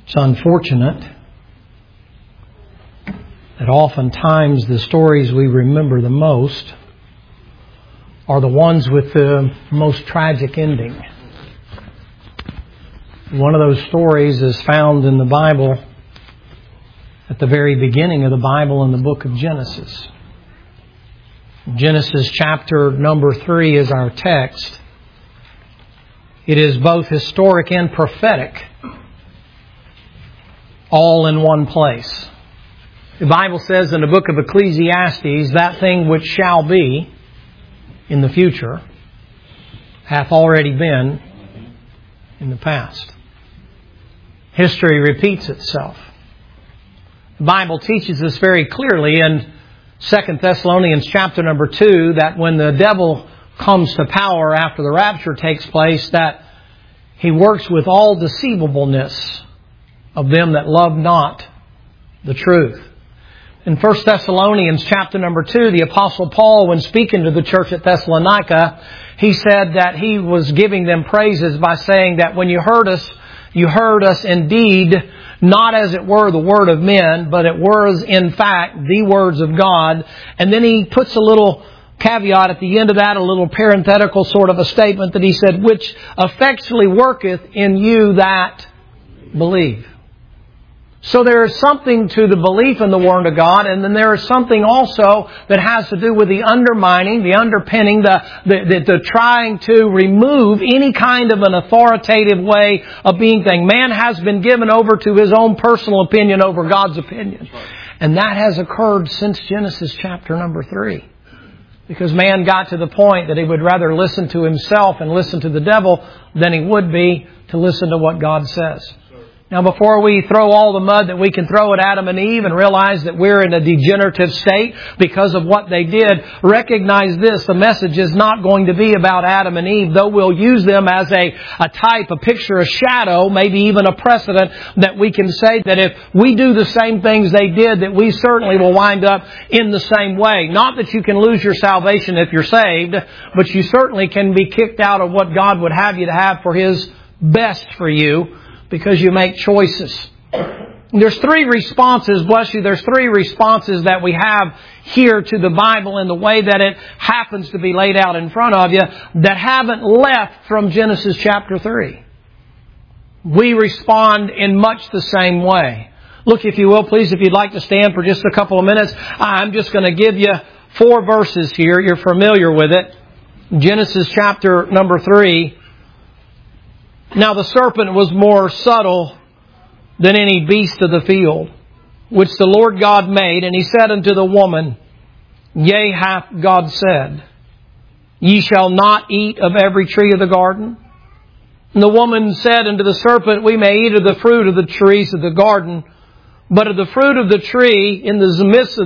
It's unfortunate that oftentimes the stories we remember the most are the ones with the most tragic ending. One of those stories is found in the Bible at the very beginning of the Bible in the book of Genesis. Genesis chapter number 3 is our text. It is both historic and prophetic, all in one place. The Bible says in the book of Ecclesiastes, that thing which shall be in the future hath already been in the past. History repeats itself. The Bible teaches us very clearly in 2 Thessalonians chapter number 2 that when the devil comes to power after the rapture takes place, that he works with all deceivableness of them that love not the truth. In 1 Thessalonians chapter number 2, the Apostle Paul, when speaking to the church at Thessalonica, he said that he was giving them praises by saying that when you heard us indeed, not as it were the word of men, but it was in fact the words of God. And then he puts a little caveat at the end of that, a little parenthetical sort of a statement that he said, which effectually worketh in you that believe. So there is something to the belief in the Word of God, and then there is something also that has to do with the undermining, the underpinning, the trying to remove any kind of an authoritative way of being thing. Man has been given over to his own personal opinion over God's opinion. And that has occurred since Genesis chapter number 3. Because man got to the point that he would rather listen to himself and listen to the devil than he would be to listen to what God says. Now, before we throw all the mud that we can throw at Adam and Eve and realize that we're in a degenerative state because of what they did, recognize this: the message is not going to be about Adam and Eve, though we'll use them as a type, a picture, a shadow, maybe even a precedent that we can say that if we do the same things they did, that we certainly will wind up in the same way. Not that you can lose your salvation if you're saved, but you certainly can be kicked out of what God would have you to have for His best for you, because you make choices. There's 3 responses, bless you, there's 3 responses that we have here to the Bible in the way that it happens to be laid out in front of you that haven't left from Genesis chapter 3. We respond in much the same way. Look, if you will, please, if you'd like to stand for just a couple of minutes, I'm just going to give you 4 verses here. You're familiar with it. Genesis chapter number 3. Now the serpent was more subtle than any beast of the field, which the Lord God made. And he said unto the woman, Yea, hath God said, Ye shall not eat of every tree of the garden? And the woman said unto the serpent, We may eat of the fruit of the trees of the garden, but of the fruit of the tree is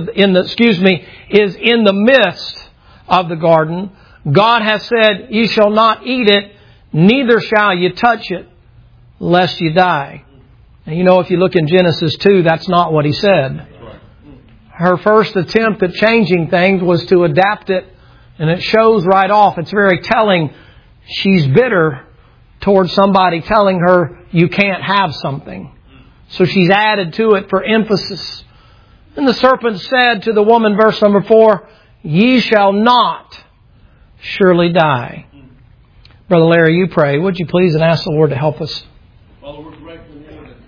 in the midst of the garden. God hath said, Ye shall not eat it, neither shall you touch it, lest you die. And you know, if you look in Genesis 2, that's not what he said. Her first attempt at changing things was to adapt it, and it shows right off. It's very telling. She's bitter towards somebody telling her you can't have something. So she's added to it for emphasis. And the serpent said to the woman, verse number 4, Ye shall not surely die. Brother Larry, you pray. Would you please, and ask the Lord to help us? Father, we're grateful, Lord, and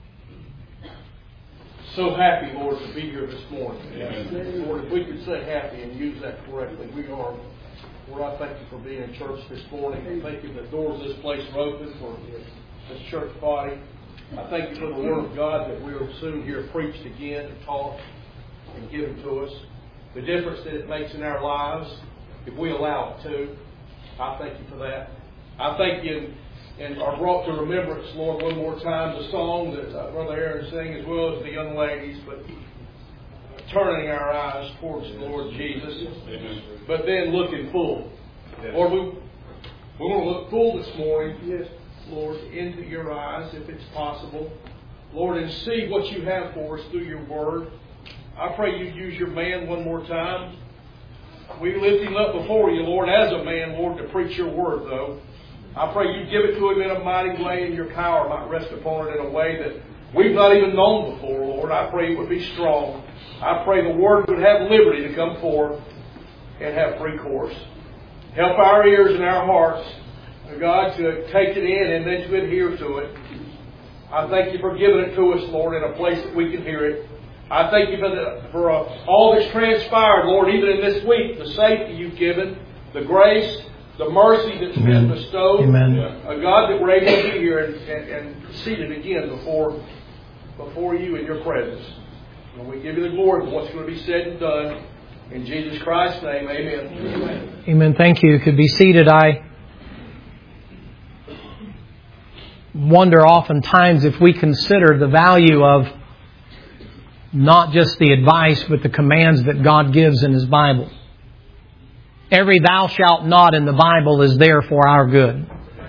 so happy, Lord, to be here this morning. Amen. Lord, if we could say happy and use that correctly, we are. Lord, I thank you for being in church this morning. I thank you that doors of this place are open for this church body. I thank you for the Word of God that we will soon hear preached again and taught and given to us. The difference that it makes in our lives, if we allow it to. I thank you for that. I thank you and are brought to remembrance, Lord, one more time the song that Brother Aaron sang, as well as the young ladies, but turning our eyes towards the Lord Jesus. Amen. But then looking full. Yes. Lord, we want to look full this morning, yes, Lord, into your eyes, if it's possible. Lord, and see what you have for us through your word. I pray you use your man one more time. We lift him up before you, Lord, as a man, Lord, to preach your word, though. I pray you give it to him in a mighty way, and your power might rest upon it in a way that we've not even known before, Lord. I pray it would be strong. I pray the Word would have liberty to come forth and have free course. Help our ears and our hearts, God, to take it in and then to adhere to it. I thank you for giving it to us, Lord, in a place that we can hear it. I thank you for all that's transpired, Lord, even in this week, the safety you've given, the grace, the mercy that's been bestowed. Amen. God, that we're able to be here and seated again before you in your presence. And we give you the glory for what's going to be said and done. In Jesus Christ's name, amen. Amen. Amen. Thank you. You could be seated. I wonder oftentimes if we consider the value of not just the advice, but the commands that God gives in His Bible. Every thou shalt not in the Bible is there for our good.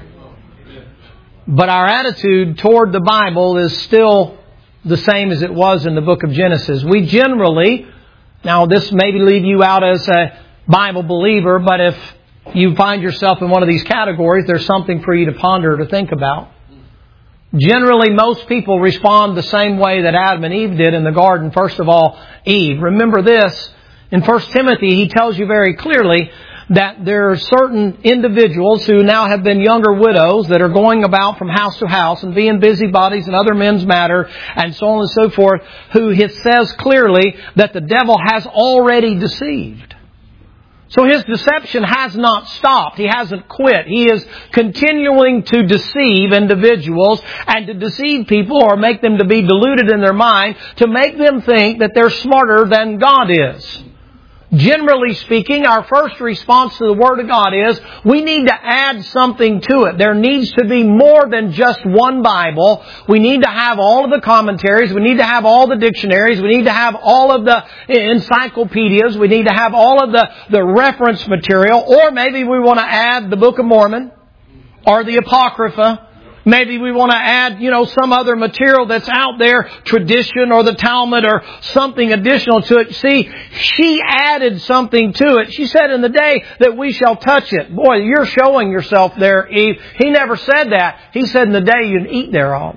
But our attitude toward the Bible is still the same as it was in the book of Genesis. We generally, now this may leave you out as a Bible believer, but if you find yourself in one of these categories, there's something for you to ponder, to think about. Generally, most people respond the same way that Adam and Eve did in the garden. First of all, Eve. Remember this, in 1 Timothy, he tells you very clearly that there are certain individuals who now have been younger widows that are going about from house to house and being busybodies in other men's matter and so on and so forth, who it says clearly that the devil has already deceived. So his deception has not stopped. He hasn't quit. He is continuing to deceive individuals and to deceive people or make them to be deluded in their mind, to make them think that they're smarter than God is. Generally speaking, our first response to the Word of God is we need to add something to it. There needs to be more than just one Bible. We need to have all of the commentaries. We need to have all the dictionaries. We need to have all of the encyclopedias. We need to have all of the reference material. Or maybe we want to add the Book of Mormon or the Apocrypha. Maybe we want to add, some other material that's out there, tradition or the Talmud or something additional to it. See, she added something to it. She said in the day that we shall touch it. Boy, you're showing yourself there, Eve. He never said that. He said in the day you'd eat thereof.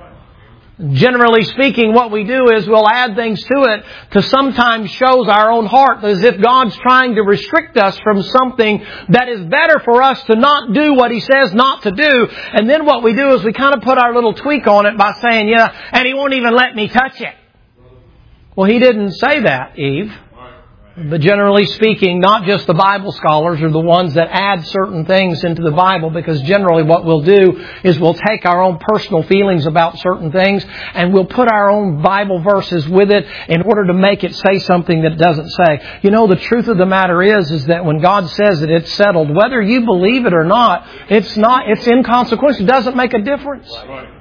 Generally speaking, what we do is we'll add things to it to sometimes shows our own heart as if God's trying to restrict us from something that is better for us to not do what He says not to do. And then what we do is we kind of put our little tweak on it by saying, and He won't even let me touch it. Well, He didn't say that, Eve. But generally speaking, not just the Bible scholars are the ones that add certain things into the Bible, because generally what we'll do is we'll take our own personal feelings about certain things and we'll put our own Bible verses with it in order to make it say something that it doesn't say. The truth of the matter is that when God says it, it's settled. Whether you believe it or not, it's inconsequential. It doesn't make a difference.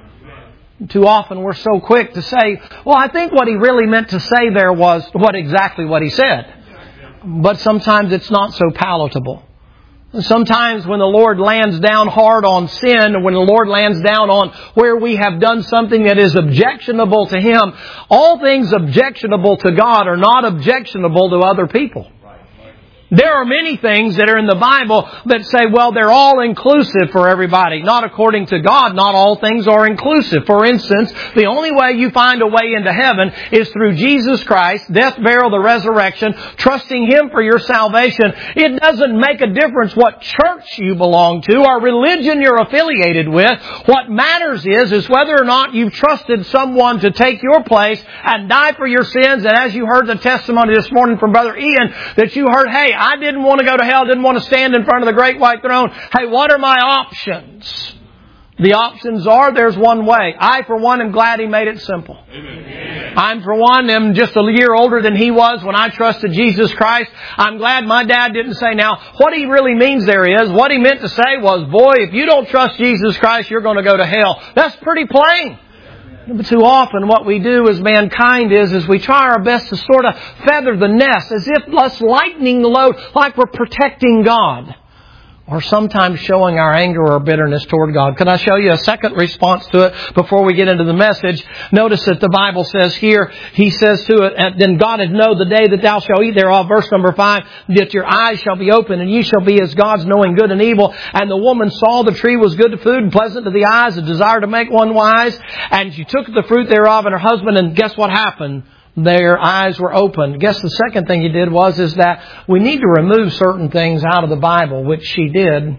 Too often we're so quick to say, well, I think what He really meant to say there was exactly what He said. But sometimes it's not so palatable. Sometimes when the Lord lands down hard on sin, or when the Lord lands down on where we have done something that is objectionable to Him, all things objectionable to God are not objectionable to other people. There are many things that are in the Bible that say, well, they're all inclusive for everybody. Not according to God, not all things are inclusive. For instance, the only way you find a way into heaven is through Jesus Christ, death, burial, the resurrection, trusting Him for your salvation. It doesn't make a difference what church you belong to or religion you're affiliated with. What matters is whether or not you've trusted someone to take your place and die for your sins. And as you heard the testimony this morning from Brother Ian, that you heard, hey, I didn't want to go to hell, didn't want to stand in front of the great white throne. Hey, what are my options? The options are, there's one way. I, for one, am glad He made it simple. Amen. I'm, for one, am just a year older than he was when I trusted Jesus Christ. I'm glad my dad didn't say, now, what he really means there is, what he meant to say was, boy, if you don't trust Jesus Christ, you're going to go to hell. That's pretty plain. But too often what we do as mankind is we try our best to sort of feather the nest as if us lightening the load like we're protecting God. or sometimes showing our anger or bitterness toward God. Can I show you a second response to it before we get into the message? Notice that the Bible says here, He says to it, then God hath known the day that thou shalt eat thereof, verse number 5, that your eyes shall be open, and ye shall be as gods, knowing good and evil. And the woman saw the tree was good to food and pleasant to the eyes, a desire to make one wise. And she took the fruit thereof, and her husband, and guess what happened? Their eyes were opened. Guess the second thing He did is that we need to remove certain things out of the Bible, which she did.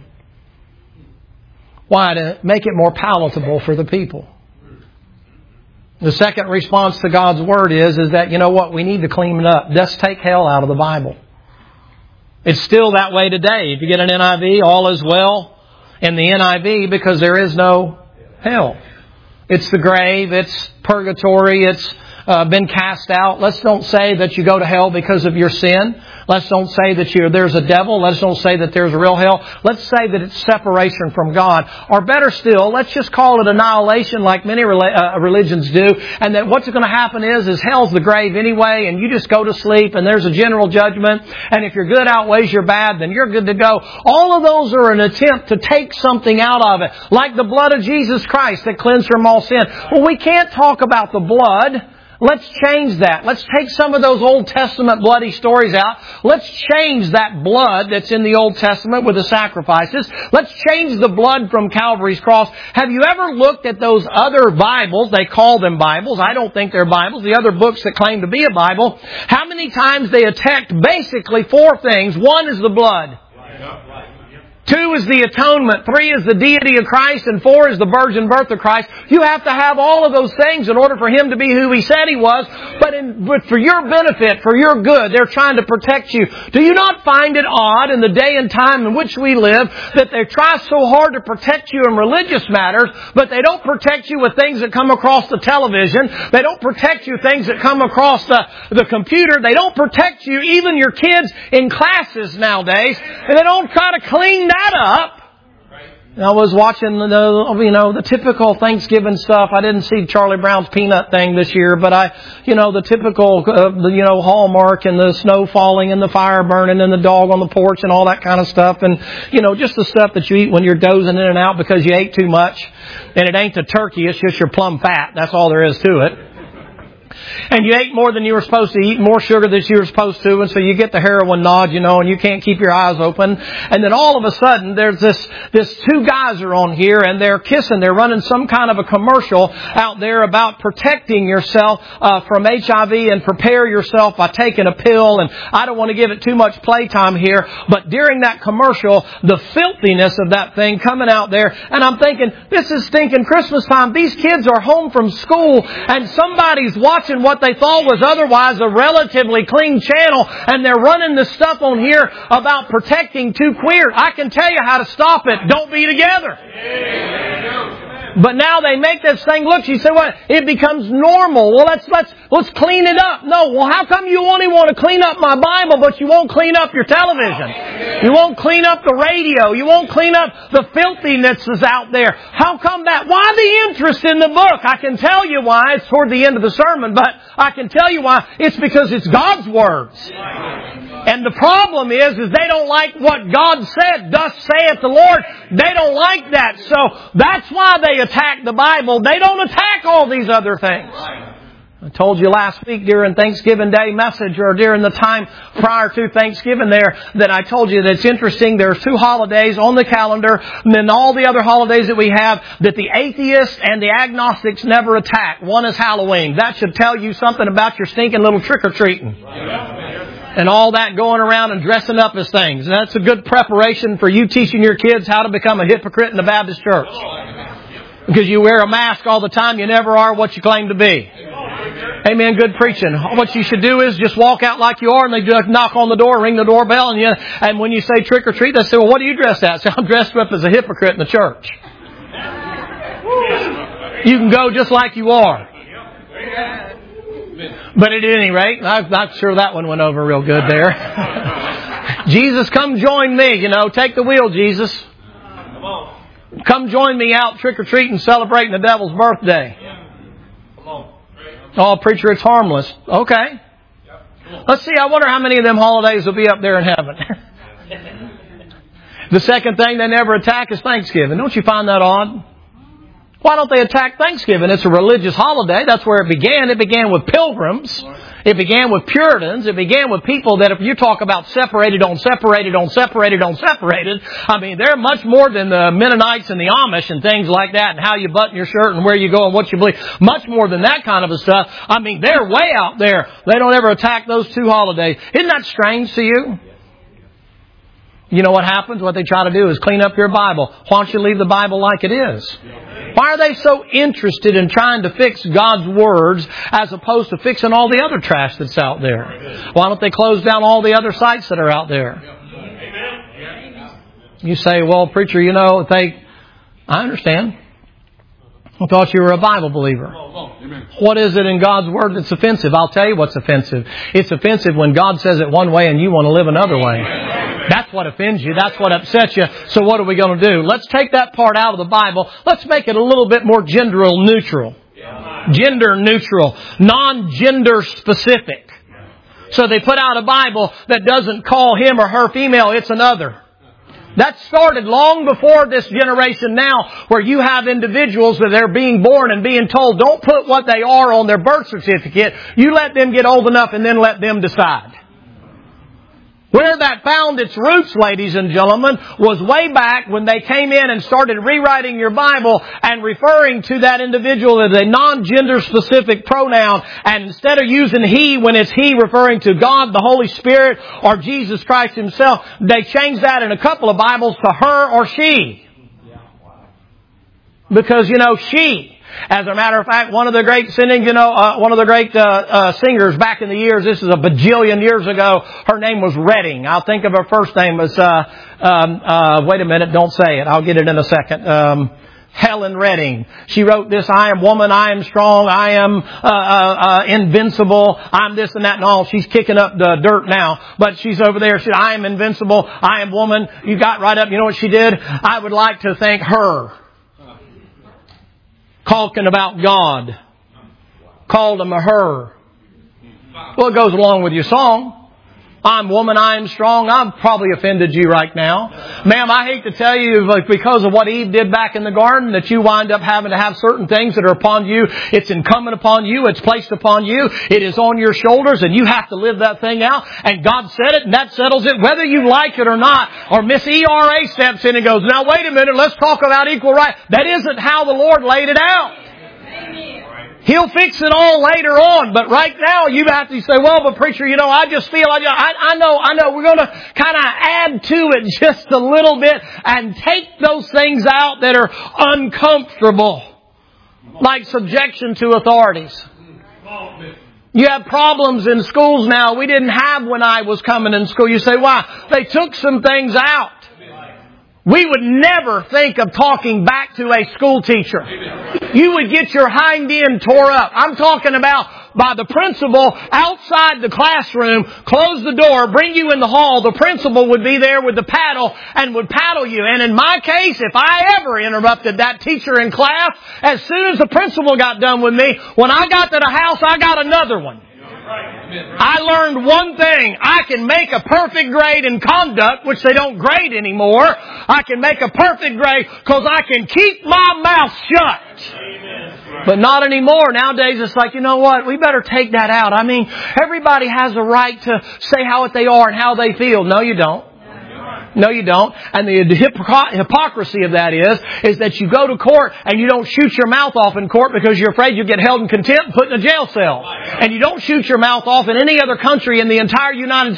Why? To make it more palatable for the people. The second response to God's Word is that, you know what, we need to clean it up. Let's take hell out of the Bible. It's still that way today. If you get an NIV, all is well in the NIV because there is no hell. It's the grave, it's purgatory, it's been cast out. Let's don't say that you go to hell because of your sin. Let's don't say that there's a devil. Let's don't say that there's a real hell. Let's say that it's separation from God. Or better still, let's just call it annihilation like many religions do. And that what's going to happen is hell's the grave anyway, and you just go to sleep, and there's a general judgment. And if your good outweighs your bad, then you're good to go. All of those are an attempt to take something out of it. Like the blood of Jesus Christ that cleansed from all sin. Well, we can't talk about the blood. Let's change that. Let's take some of those Old Testament bloody stories out. Let's change that blood that's in the Old Testament with the sacrifices. Let's change the blood from Calvary's cross. Have you ever looked at those other Bibles? They call them Bibles. I don't think they're Bibles. The other books that claim to be a Bible. How many times they attacked basically 4 things. 1 is the blood. 2 is the atonement. 3 is the deity of Christ. And 4 is the virgin birth of Christ. You have to have all of those things in order for Him to be who He said He was. But for your benefit, for your good, they're trying to protect you. Do you not find it odd in the day and time in which we live that they try so hard to protect you in religious matters, but they don't protect you with things that come across the television. They don't protect you with things that come across the computer. They don't protect you, even your kids in classes nowadays. And they don't try to clean that up. I was watching the typical Thanksgiving stuff. I didn't see Charlie Brown's peanut thing this year, but the typical Hallmark and the snow falling and the fire burning and the dog on the porch and all that kind of stuff, and just the stuff that you eat when you're dozing in and out because you ate too much. And it ain't the turkey, it's just your plum fat. That's all there is to it. And you ate more than you were supposed to eat, more sugar than you were supposed to, and so you get the heroin nod, and you can't keep your eyes open. And then all of a sudden, there's this 2 guys are on here, and they're kissing. They're running some kind of a commercial out there about protecting yourself from HIV and prepare yourself by taking a pill. And I don't want to give it too much playtime here, but during that commercial, the filthiness of that thing coming out there, and I'm thinking, this is stinking Christmas time. These kids are home from school, and somebody's watching what they thought was otherwise a relatively clean channel, and they're running this stuff on here about protecting 2 queers. I can tell you how to stop it. Don't be together. But now they make this thing look, you say, well, it becomes normal. Well, let's clean it up. No, well, how come you only want to clean up my Bible, but you won't clean up your television? You won't clean up the radio. You won't clean up the filthiness that's out there. How come that? Why the interest in the book? I can tell you why. It's toward the end of the sermon, but I can tell you why. It's because it's God's words. And the problem is they don't like what God said. Thus saith the Lord. They don't like that. So that's why they attack the Bible. They don't attack all these other things. I told you last week during Thanksgiving Day message, or during the time prior to Thanksgiving there, that I told you that it's interesting. There's 2 holidays on the calendar, and then all the other holidays that we have that the atheists and the agnostics never attack. One is Halloween. That should tell you something about your stinking little trick-or-treating. And all that going around and dressing up as things. And that's a good preparation for you teaching your kids how to become a hypocrite in the Baptist church. Because you wear a mask all the time, you never are what you claim to be. Amen. Good preaching. What you should do is just walk out like you are, and they just knock on the door, ring the doorbell, and when you say trick or treat, they say, well, what are you dressed as? I say, I'm dressed up as a hypocrite in the church. You can go just like you are. But at any rate, I'm not sure that one went over real good there. Jesus, come join me. Take the wheel, Jesus. Come join me out trick-or-treating, celebrating the devil's birthday. Oh, preacher, it's harmless. Okay. Let's see, I wonder how many of them holidays will be up there in heaven. The second thing they never attack is Thanksgiving. Don't you find that odd? Why don't they attack Thanksgiving? It's a religious holiday. That's where it began. It began with pilgrims. It began with Puritans. It began with people that, if you talk about separated on separated on separated on separated, I mean, they're much more than the Mennonites and the Amish and things like that, and how you button your shirt and where you go and what you believe. Much more than that kind of a stuff. I mean, they're way out there. They don't ever attack those two holidays. Isn't that strange to you? You know what happens? What they try to do is clean up your Bible. Why don't you leave the Bible like it is? Why are they so interested in trying to fix God's words as opposed to fixing all the other trash that's out there? Why don't they close down all the other sites that are out there? You say, well, preacher, you know, I understand. I thought you were a Bible believer. What is it in God's Word that's offensive? I'll tell you what's offensive. It's offensive when God says it one way and you want to live another way. That's what offends you. That's what upsets you. So what are we going to do? Let's take that part out of the Bible. Let's make it a little bit more gender neutral. Gender neutral. Non-gender specific. So they put out a Bible that doesn't call him or her female. It's another. That started long before this generation now, where you have individuals that are being born and being told, don't put what they are on their birth certificate. You let them get old enough and then let them decide. Where that found its roots, ladies and gentlemen, was way back when they came in and started rewriting your Bible and referring to that individual as a non-gender specific pronoun. And instead of using he when it's he, referring to God, the Holy Spirit, or Jesus Christ Himself, they changed that in a couple of Bibles to her or she. Because, you know, she. As a matter of fact, one of the great singers back in the years, this is a bajillion years ago, her name was Redding. I'll think of her first name as, wait a minute, don't say it. I'll get it in a second. Helen Redding. She wrote this, I am woman, I am strong, I am invincible, I'm this and that and all. She's kicking up the dirt now, but she's over there. She said, I am invincible, I am woman. You got right up. You know what she did? I would like to thank her. Talking about God. Called him a her. Well, it goes along with your song. I'm woman, I am strong. I've probably offended you right now. Ma'am, I hate to tell you, because of what Eve did back in the garden, that you wind up having to have certain things that are upon you. It's incumbent upon you. It's placed upon you. It is on your shoulders, and you have to live that thing out. And God said it, and that settles it, whether you like it or not. Or Miss ERA steps in and goes, now wait a minute, let's talk about equal right. That isn't how the Lord laid it out. He'll fix it all later on, but right now you have to say, well, but preacher, you know, I just feel, I know, we're going to kind of add to it just a little bit and take those things out that are uncomfortable, like subjection to authorities. You have problems in schools now we didn't have when I was coming in school. You say, why? They took some things out. We would never think of talking back to a school teacher. You would get your hind end tore up. I'm talking about by the principal outside the classroom, close the door, bring you in the hall. The principal would be there with the paddle and would paddle you. And in my case, if I ever interrupted that teacher in class, as soon as the principal got done with me, when I got to the house, I got another one. I learned one thing. I can make a perfect grade in conduct, which they don't grade anymore. I can make a perfect grade because I can keep my mouth shut. But not anymore. Nowadays it's like, you know what? We better take that out. I mean, everybody has a right to say how they are and how they feel. No, you don't. No, you don't. And the hypocrisy of that is that you go to court and you don't shoot your mouth off in court because you're afraid you'll get held in contempt and put in a jail cell. And you don't shoot your mouth off in any other country in the entire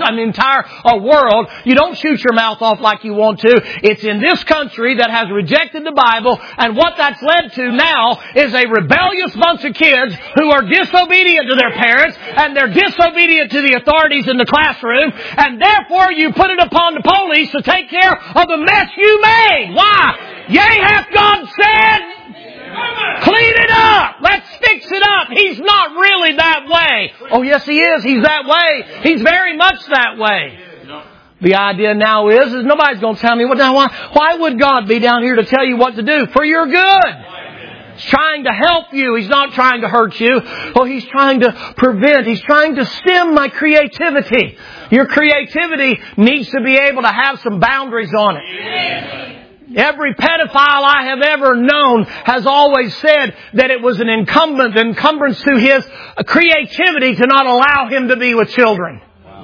world. You don't shoot your mouth off like you want to. It's in this country that has rejected the Bible, and what that's led to now is a rebellious bunch of kids who are disobedient to their parents, and they're disobedient to the authorities in the classroom, and therefore you put it upon the police to take care of the mess you made. Why? Yea, hath God said, clean it up. Let's fix it up. He's not really that way. Oh, yes, He is. He's that way. He's very much that way. The idea now is nobody's going to tell me, why would God be down here to tell you what to do? For your good. He's trying to help you. He's not trying to hurt you. Oh, He's trying to prevent. He's trying to stem my creativity. Your creativity needs to be able to have some boundaries on it. Every pedophile I have ever known has always said that it was an encumbrance to his creativity to not allow him to be with children.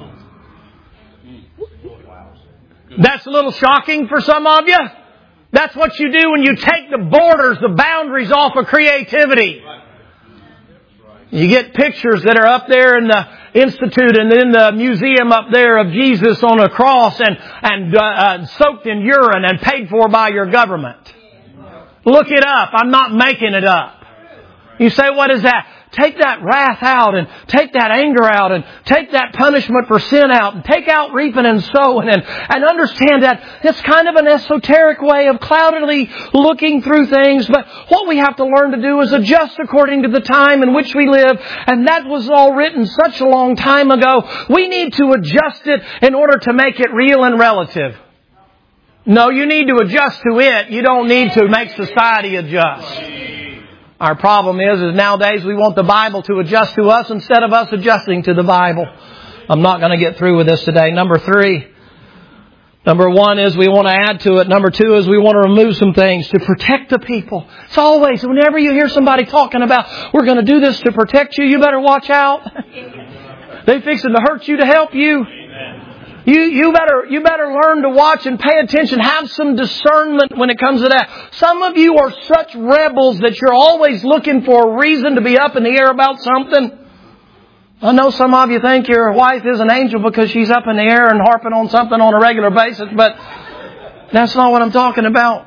That's a little shocking for some of you. That's what you do when you take the borders, the boundaries off of creativity. You get pictures that are up there in the Institute and in the museum up there of Jesus on a cross and soaked in urine and paid for by your government. Look it up. I'm not making it up. You say, what is that? Take that wrath out and take that anger out and take that punishment for sin out and take out reaping and sowing and understand that it's kind of an esoteric way of cloudily looking through things. But what we have to learn to do is adjust according to the time in which we live. And that was all written such a long time ago. We need to adjust it in order to make it real and relative. No, you need to adjust to it. You don't need to make society adjust. Our problem is nowadays we want the Bible to adjust to us instead of us adjusting to the Bible. I'm not going to get through with this today. Number 3. Number 1 is we want to add to it. Number 2 is we want to remove some things to protect the people. It's always, whenever you hear somebody talking about, we're going to do this to protect you, you better watch out. They fixing to hurt you to help you. You better learn to watch and pay attention. Have some discernment when it comes to that. Some of you are such rebels that you're always looking for a reason to be up in the air about something. I know some of you think your wife is an angel because she's up in the air and harping on something on a regular basis, but that's not what I'm talking about.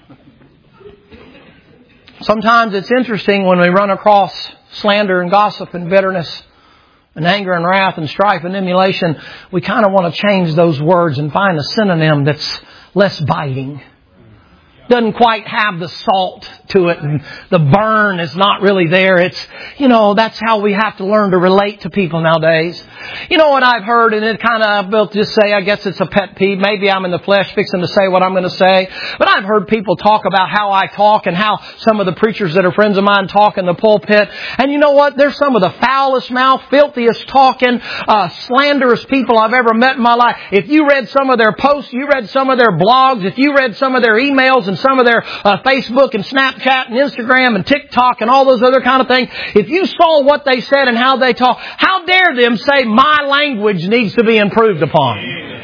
Sometimes it's interesting when we run across slander and gossip and bitterness and anger and wrath and strife and emulation, we kind of want to change those words and find a synonym that's less biting. Doesn't quite have the salt to it and the burn is not really there. It's, that's how we have to learn to relate to people nowadays. You know what I've heard, and it kind of, I'll just say, I guess it's a pet peeve. Maybe I'm in the flesh fixing to say what I'm going to say. But I've heard people talk about how I talk and how some of the preachers that are friends of mine talk in the pulpit. And you know what? They're some of the foulest mouth, filthiest talking, slanderous people I've ever met in my life. If you read some of their posts, you read some of their blogs, if you read some of their emails and some of their Facebook and Snapchat and Instagram and TikTok and all those other kind of things, if you saw what they said and how they talk, how dare them say my language needs to be improved upon?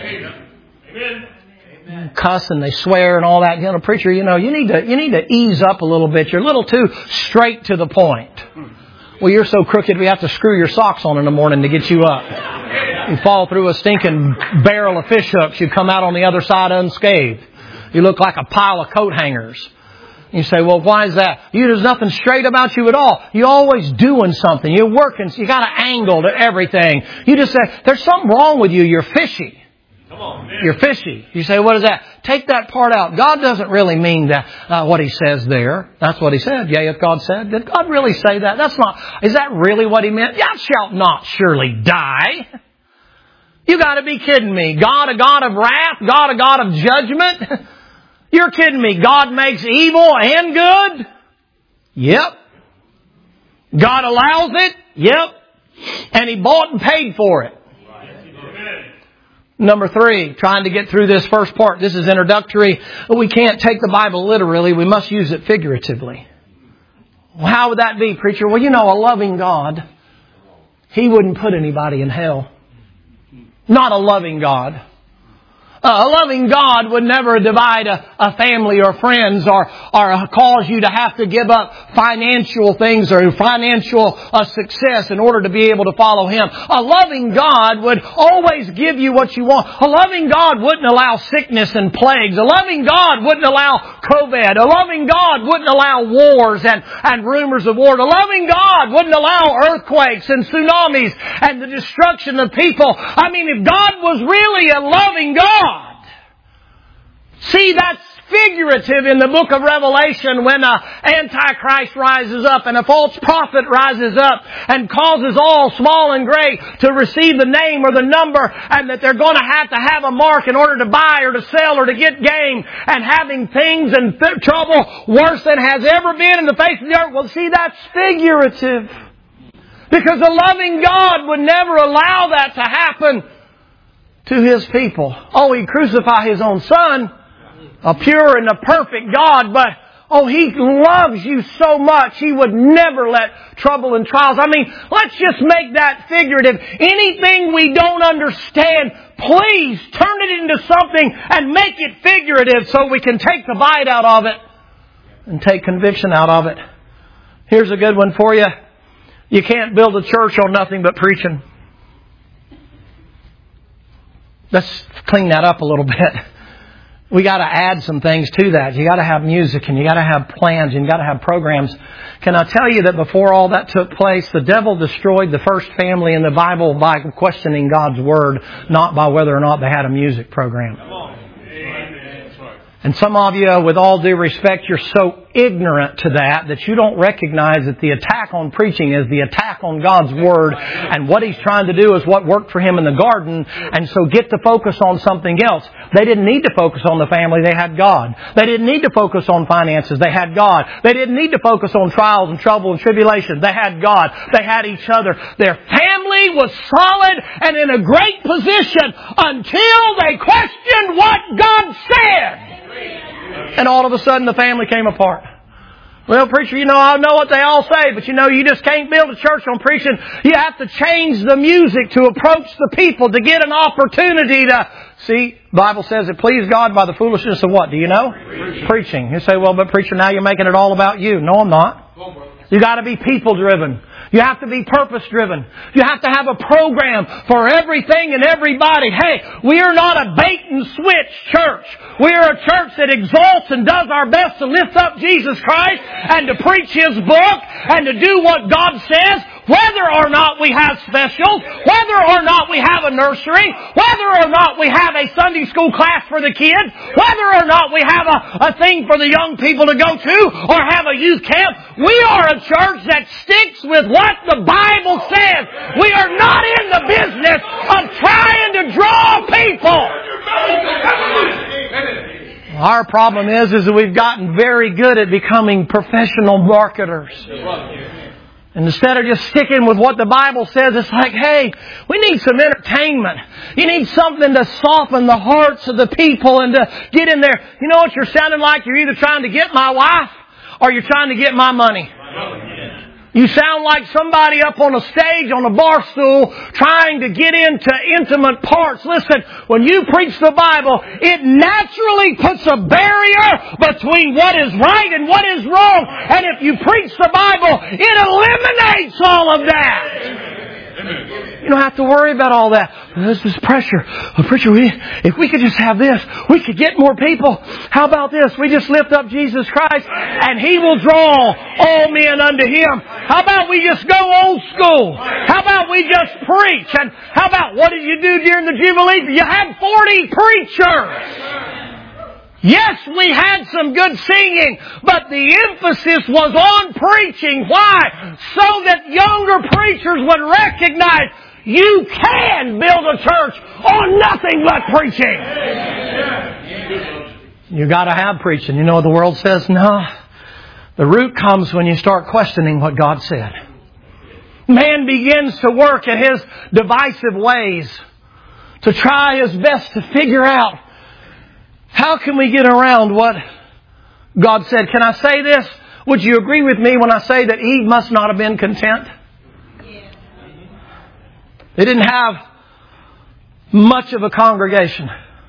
Amen. Cuss and they swear and all that. Preacher, you need to ease up a little bit. You're a little too straight to the point. Well, you're so crooked we have to screw your socks on in the morning to get you up. You fall through a stinking barrel of fish hooks, you come out on the other side unscathed. You look like a pile of coat hangers. You say, well, why is that? There's nothing straight about you at all. You're always doing something. You're working. So you got an angle to everything. You just say, there's something wrong with you. You're fishy. Come on, man. You're fishy. You say, what is that? Take that part out. God doesn't really mean that, what He says there. That's what He said. Yea, if God said. Did God really say that? Is that really what He meant? Thou shalt not surely die. You got to be kidding me. God, a God of wrath? God, a God of judgment? You're kidding me. God makes evil and good? Yep. God allows it? Yep. And He bought and paid for it. Number 3, trying to get through this first part. This is introductory. We can't take the Bible literally. We must use it figuratively. Well, how would that be, preacher? Well, a loving God, He wouldn't put anybody in hell. Not a loving God. A loving God would never divide a family or friends or cause you to have to give up financial things or financial success in order to be able to follow Him. A loving God would always give you what you want. A loving God wouldn't allow sickness and plagues. A loving God wouldn't allow COVID. A loving God wouldn't allow wars and rumors of war. A loving God wouldn't allow earthquakes and tsunamis and the destruction of people. If God was really a loving God, see, that's figurative in the book of Revelation when an Antichrist rises up and a false prophet rises up and causes all, small and great, to receive the name or the number, and that they're going to have a mark in order to buy or to sell or to get gain, and having things and trouble worse than has ever been in the face of the earth. Well, see, that's figurative. Because a loving God would never allow that to happen to His people. Oh, He'd crucify His own Son, a pure and a perfect God, but He loves you so much, He would never let trouble and trials. I mean, let's just make that figurative. Anything we don't understand, please turn it into something and make it figurative so we can take the bite out of it and take conviction out of it. Here's a good one for you. You can't build a church on nothing but preaching. Let's clean that up a little bit. We got to add some things to that. You got to have music, and you got to have plans, and you got to have programs. Can I tell you that before all that took place, the devil destroyed the first family in the Bible by questioning God's Word, not by whether or not they had a music program. Come on. Amen. That's right. And some of you, with all due respect, you're so ignorant to that you don't recognize that the attack on preaching is the attack on God's Word, and what He's trying to do is what worked for Him in the garden, and so get to focus on something else. They didn't need to focus on the family, they had God. They didn't need to focus on finances, they had God. They didn't need to focus on trials and trouble and tribulation, they had God. They had each other. Their family was solid and in a great position until they questioned what God said. And all of a sudden the family came apart. Well, preacher, I know what they all say, but you just can't build a church on preaching. You have to change the music to approach the people to get an opportunity to... See, the Bible says it pleased God by the foolishness of what? Do you know? Preaching. You say, well, but preacher, now you're making it all about you. No, I'm not. You got to be people driven. You have to be purpose-driven. You have to have a program for everything and everybody. Hey, we are not a bait-and-switch church. We are a church that exalts and does our best to lift up Jesus Christ and to preach His book and to do what God says, whether or not we have specials, whether or not we have a nursery, whether or not we have a Sunday school class for the kids, whether or not we have a thing for the young people to go to or have a youth camp. We are a church that sticks with what the Bible says. We are not in the business of trying to draw people. Our problem is that we've gotten very good at becoming professional marketers. And instead of just sticking with what the Bible says, it's like, hey, we need some entertainment. You need something to soften the hearts of the people and to get in there. You know what you're sounding like? You're either trying to get my wife or you're trying to get my money. You sound like somebody up on a stage on a bar stool trying to get into intimate parts. Listen, when you preach the Bible, it naturally puts a barrier between what is right and what is wrong. And if you preach the Bible, it eliminates all of that. You don't have to worry about all that. This is pressure. Well, preacher, if we could just have this, we could get more people. How about this? We just lift up Jesus Christ and He will draw all men unto Him. How about we just go old school? How about we just preach? And how about what did you do during the Jubilee? You had 40 preachers. Yes, we had some good singing, but the emphasis was on preaching. Why? So that younger preachers would recognize you can build a church on nothing but preaching. You got to have preaching. You know what the world says? No. The root comes when you start questioning what God said. Man begins to work at his divisive ways to try his best to figure out, how can we get around what God said? Can I say this? Would you agree with me when I say that Eve must not have been content? They didn't have much of a congregation.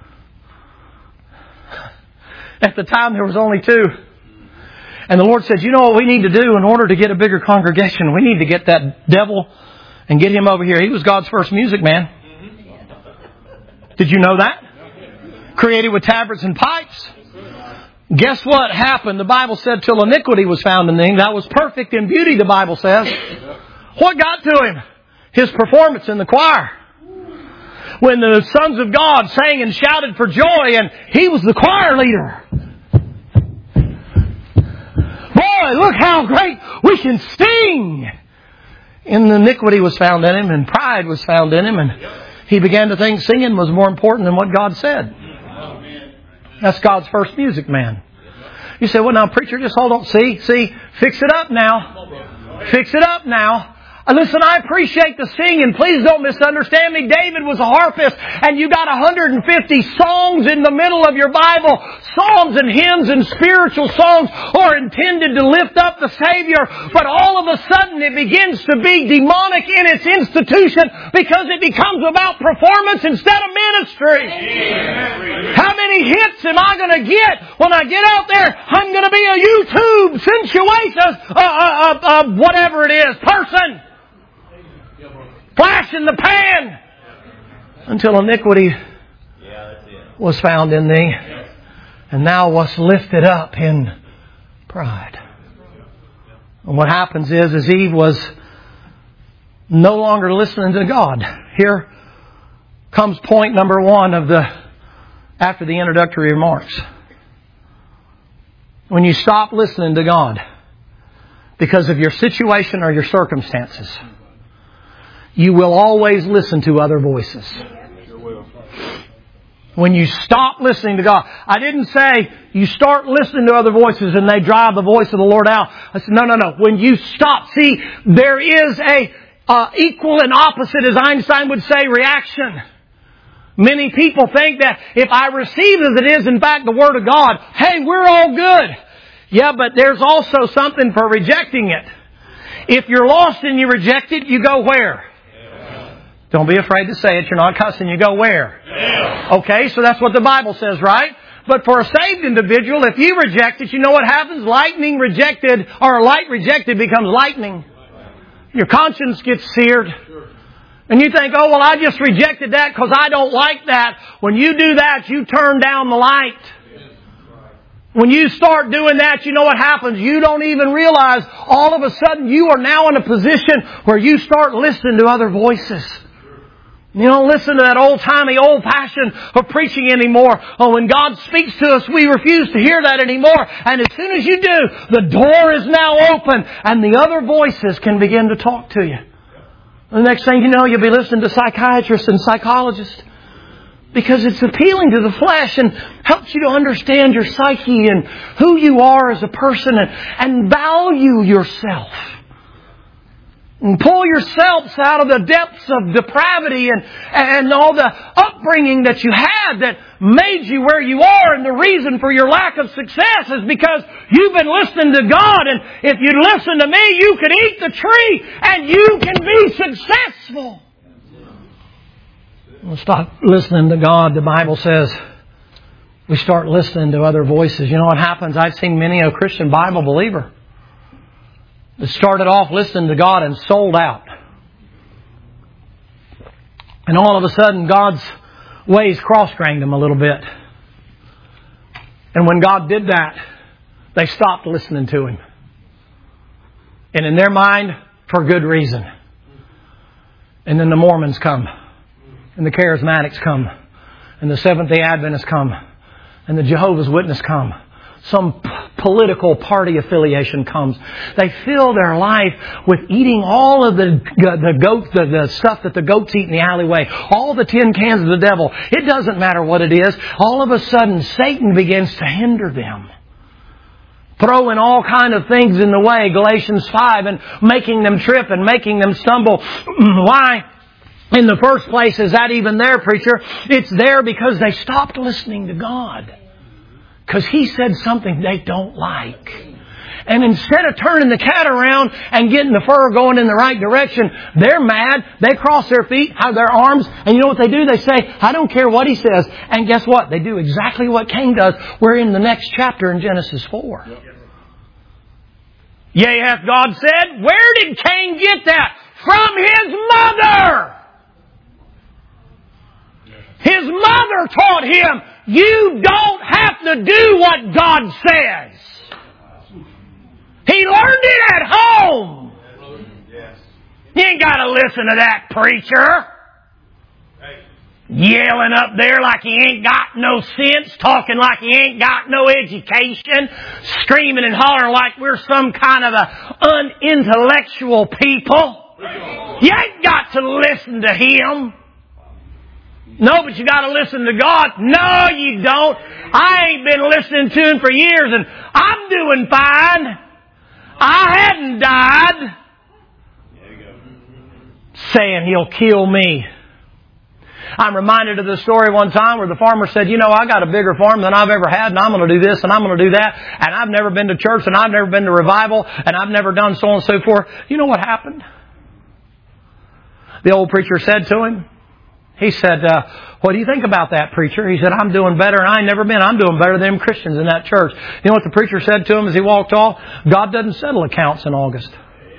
At the time there was only 2. And the Lord said, you know what we need to do in order to get a bigger congregation? We need to get that devil and get him over here. He was God's first music man. Did you know that? Created with tabrets and pipes. Guess what happened? The Bible said till iniquity was found in him. That was perfect in beauty, the Bible says. What got to him? His performance in the choir. When the sons of God sang and shouted for joy and he was the choir leader. boy, look how great we can sing. And iniquity was found in him, and pride was found in him, and he began to think singing was more important than what God said. That's God's first music man. You say, well, now, preacher, just hold on. See, fix it up now. Fix it up now. Listen, I appreciate the singing. Please don't misunderstand me. David was a harpist, and you got 150 songs in the middle of your Bible. Psalms and hymns and spiritual songs are intended to lift up the Savior. But all of a sudden it begins to be demonic in its institution because it becomes about performance instead of ministry. How many hits am I going to get when I get out there? I'm going to be a YouTube situation, whatever it is, person. Flash in the pan until iniquity was found in thee, and thou wast lifted up in pride. And what happens is Eve was no longer listening to God. Here comes point number one after the introductory remarks. When you stop listening to God because of your situation or your circumstances, you will always listen to other voices. When you stop listening to God. I didn't say you start listening to other voices and they drive the voice of the Lord out. I said, no. When you stop, see, there is a equal and opposite, as Einstein would say, reaction. Many people think that if I receive as it is, in fact, the Word of God, hey, we're all good. Yeah, but there's also something for rejecting it. If you're lost and you reject it, you go where? Don't be afraid to say it. You're not cussing. You go where? Okay, so that's what the Bible says, right? But for a saved individual, if you reject it, you know what happens? Light rejected becomes lightning. Your conscience gets seared. And you think, oh, well, I just rejected that because I don't like that. When you do that, you turn down the light. When you start doing that, you know what happens? You don't even realize all of a sudden you are now in a position where you start listening to other voices. You don't listen to that old-timey, old-fashioned of preaching anymore. Oh, when God speaks to us, we refuse to hear that anymore. And as soon as you do, the door is now open and the other voices can begin to talk to you. The next thing you know, you'll be listening to psychiatrists and psychologists. Because it's appealing to the flesh and helps you to understand your psyche and who you are as a person and value yourself. And pull yourselves out of the depths of depravity and all the upbringing that you had that made you where you are. And the reason for your lack of success is because you've been listening to God. And if you listen to me, you can eat the tree and you can be successful. We'll stop listening to God. The Bible says we start listening to other voices. You know what happens? I've seen many a Christian Bible believer that started off listening to God and sold out. And all of a sudden, God's ways cross-grained them a little bit. And when God did that, they stopped listening to Him. And in their mind, for good reason. And then the Mormons come. And the Charismatics come. And the Seventh-day Adventists come. And the Jehovah's Witnesses come. Some political party affiliation comes. They fill their life with eating all of the stuff that the goats eat in the alleyway. All the tin cans of the devil. It doesn't matter what it is. All of a sudden, Satan begins to hinder them. Throwing all kind of things in the way. Galatians 5 and making them trip and making them stumble. Why? In the first place, is that even there, preacher? It's there because they stopped listening to God. Because He said something they don't like. And instead of turning the cat around and getting the fur going in the right direction, they're mad. They cross their feet, have their arms, and you know what they do? They say, I don't care what he says. And guess what? They do exactly what Cain does. We're in the next chapter in Genesis 4. Yea, hath God said? Where did Cain get that? From his mother! His mother taught him, you don't have to do what God says. He learned it at home. You ain't got to listen to that preacher. yelling up there like he ain't got no sense, talking like he ain't got no education, screaming and hollering like we're some kind of a unintellectual people. You ain't got to listen to him. No, but you got to listen to God. No, you don't. I ain't been listening to Him for years, and I'm doing fine. I hadn't died. Saying He'll kill me. I'm reminded of the story one time where the farmer said, you know, I got a bigger farm than I've ever had, and I'm going to do this, and I'm going to do that, and I've never been to church, and I've never been to revival, and I've never done so on and so forth. You know what happened? The old preacher said to him, he said, what do you think about that, preacher? He said, I'm doing better, and I ain't never been. I'm doing better than them Christians in that church. You know what the preacher said to him as he walked off? God doesn't settle accounts in August.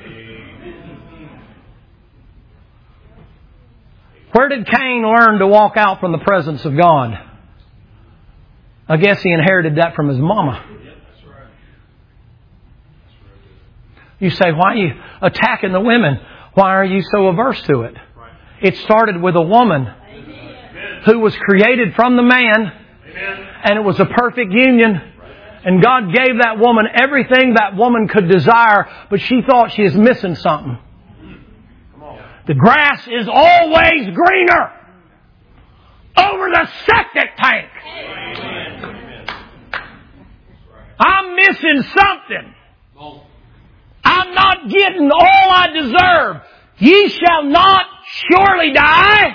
Where did Cain learn to walk out from the presence of God? I guess he inherited that from his mama. You say, why are you attacking the women? Why are you so averse to it? It started with a woman who was created from the man, and it was a perfect union. And God gave that woman everything that woman could desire, but she thought she was missing something. The grass is always greener over the septic tank. I'm missing something. I'm not getting all I deserve. Ye shall not surely die.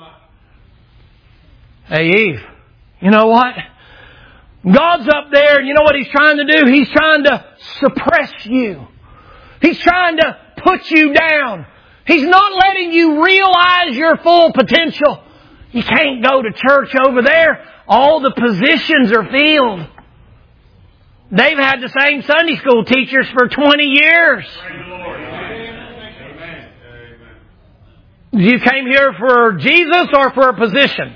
Hey, Eve, you know what? God's up there, and you know what He's trying to do? He's trying to suppress you. He's trying to put you down. He's not letting you realize your full potential. You can't go to church over there. All the positions are filled. They've had the same Sunday school teachers for 20 years. You came here for Jesus or for a position?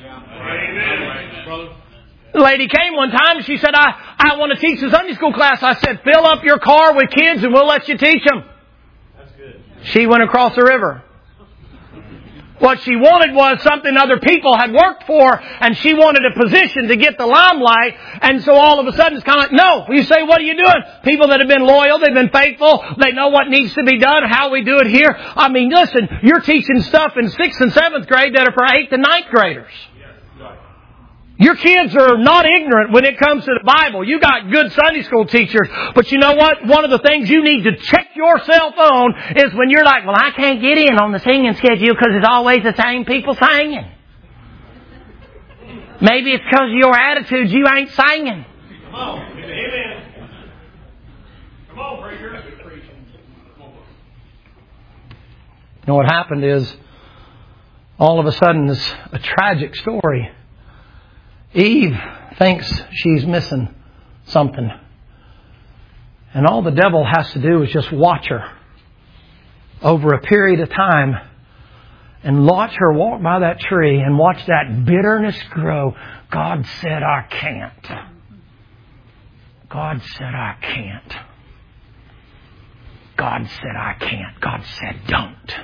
The lady came one time and she said, I want to teach the Sunday school class. I said, fill up your car with kids and we'll let you teach them. She went across the river. What she wanted was something other people had worked for, and she wanted a position to get the limelight, and so all of a sudden it's kind of like, no. You say, what are you doing? People that have been loyal, they've been faithful, they know what needs to be done, how we do it here. I mean, listen, you're teaching stuff in 6th and 7th grade that are for 8th and 9th graders. Your kids are not ignorant when it comes to the Bible. You got good Sunday school teachers. But you know what? One of the things you need to check yourself on is when you're like, well, I can't get in on the singing schedule because it's always the same people singing. Maybe it's because of your attitude you ain't singing. Come on. Amen. Come on, preacher. You know what happened is, all of a sudden, it's a tragic story. Eve thinks she's missing something. And all the devil has to do is just watch her over a period of time and watch her walk by that tree and watch that bitterness grow. God said, I can't. God said, I can't. God said, I can't. God said, don't.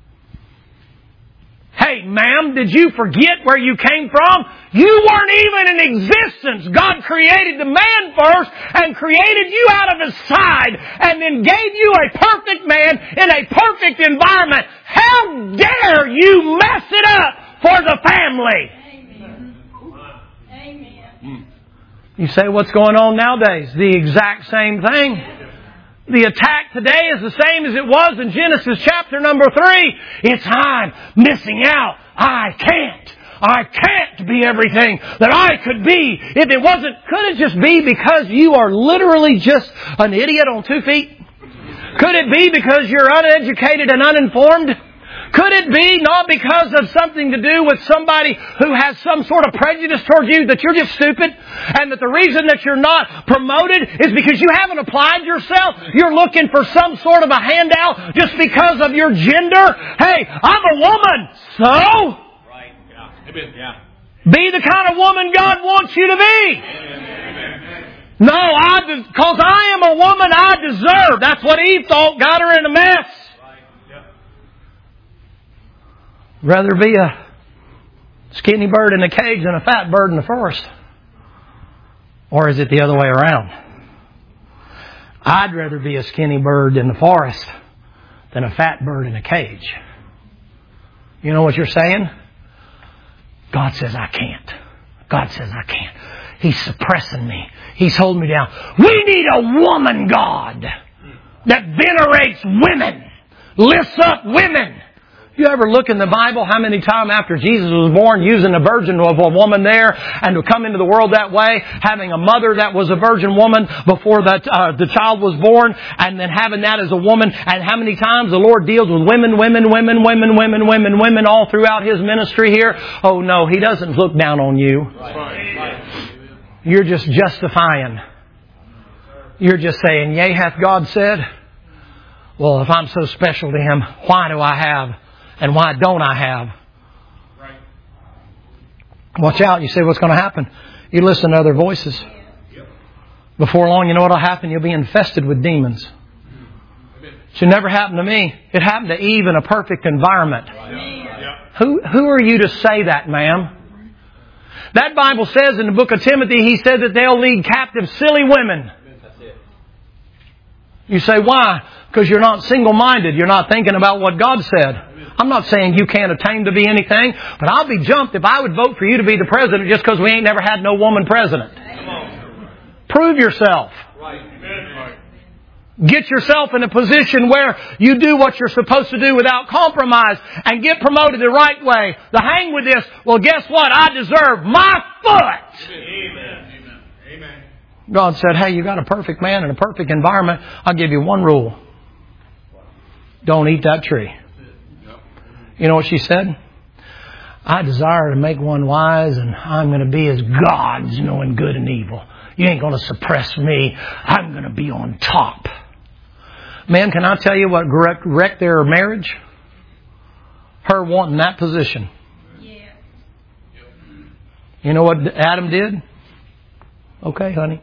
Hey, ma'am, did you forget where you came from? You weren't even in existence. God created the man first and created you out of His side and then gave you a perfect man in a perfect environment. How dare you mess it up for the family? Amen. Amen. You say, what's going on nowadays? The exact same thing. The attack today is the same as it was in Genesis chapter number 3. It's I'm missing out. I can't be everything that I could be. If it wasn't, could it just be because you are literally just an idiot on 2 feet? Could it be because you're uneducated and uninformed? Could it be not because of something to do with somebody who has some sort of prejudice towards you that you're just stupid? And that the reason that you're not promoted is because you haven't applied yourself? You're looking for some sort of a handout just because of your gender? Hey, I'm a woman, so? Right, yeah. Be the kind of woman God wants you to be. No, because I am a woman, I deserve. That's what Eve thought, got her in a mess. Rather be a Skinny bird in a cage and a fat bird in the forest? Or is it the other way around? I'd rather be a skinny bird in the forest than a fat bird in a cage. You know what you're saying? God says I can't. God says I can't. He's suppressing me. He's holding me down. We need a woman God that venerates women, lifts up women. You ever look in the Bible how many times after Jesus was born, using a virgin of a woman there, and to come into the world that way, having a mother that was a virgin woman before that the child was born, and then having that as a woman, and how many times the Lord deals with women all throughout His ministry here? Oh no, He doesn't look down on you. You're just justifying. You're just saying, yea, hath God said? Well, if I'm so special to Him, why do I have? And why don't I have? Right. Watch out. You say, what's going to happen? You listen to other voices. Before long, you know what will happen? You'll be infested with demons. It should never happen to me. It happened to Eve in a perfect environment. Who are you to say that, ma'am? That Bible says in the book of Timothy, he said that they'll lead captive silly women. You say, why? Because you're not single-minded. You're not thinking about what God said. I'm not saying you can't attain to be anything, but I'll be jumped if I would vote for you to be the president just because we ain't never had no woman president. Prove yourself. Get yourself in a position where you do what you're supposed to do without compromise and get promoted the right way. The hang with this, well, guess what? I deserve my foot. Amen. God said, hey, you got a perfect man in a perfect environment. I'll give you one rule. Don't eat that tree. You know what she said? I desire to make one wise, and I'm going to be as gods, knowing good and evil. You ain't going to suppress me. I'm going to be on top. Man, can I tell you what wrecked their marriage? Her wanting that position. Yeah. You know what Adam did? Okay, honey.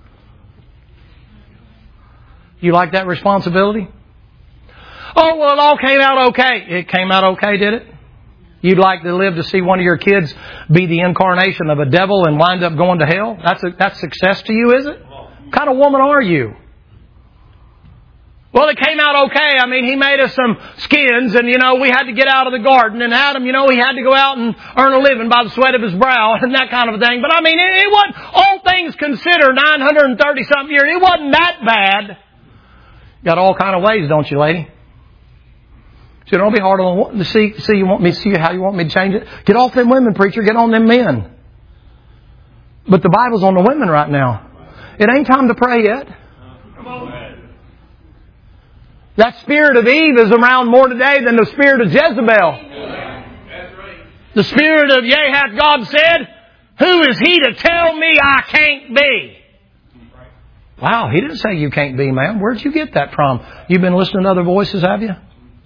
You like that responsibility? Oh, well, it all came out okay. It came out okay, did it? You'd like to live to see one of your kids be the incarnation of a devil and wind up going to hell? That's success to you, is it? What kind of woman are you? Well, it came out okay. I mean, he made us some skins and, we had to get out of the garden. And Adam, he had to go out and earn a living by the sweat of his brow and that kind of a thing. But I mean, it wasn't, all things considered, 930-something years, it wasn't that bad. Got all kind of ways, don't you, lady? So don't be hard on see you want me to see how you want me to change it. Get off them women, preacher. Get on them men. But the Bible's on the women right now. It ain't time to pray yet. Come on. That spirit of Eve is around more today than the spirit of Jezebel. That's right. The spirit of yea hath God said, who is he to tell me I can't be? Wow, he didn't say you can't be, ma'am. Where'd you get that from? You've been listening to other voices, have you?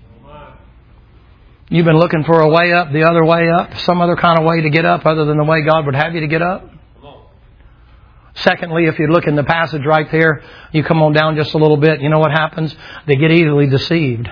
You've been looking for a way up, the other way up, some other kind of way to get up other than the way God would have you to get up? Secondly, if you look in the passage right there, you come on down just a little bit, you know what happens? They get easily deceived.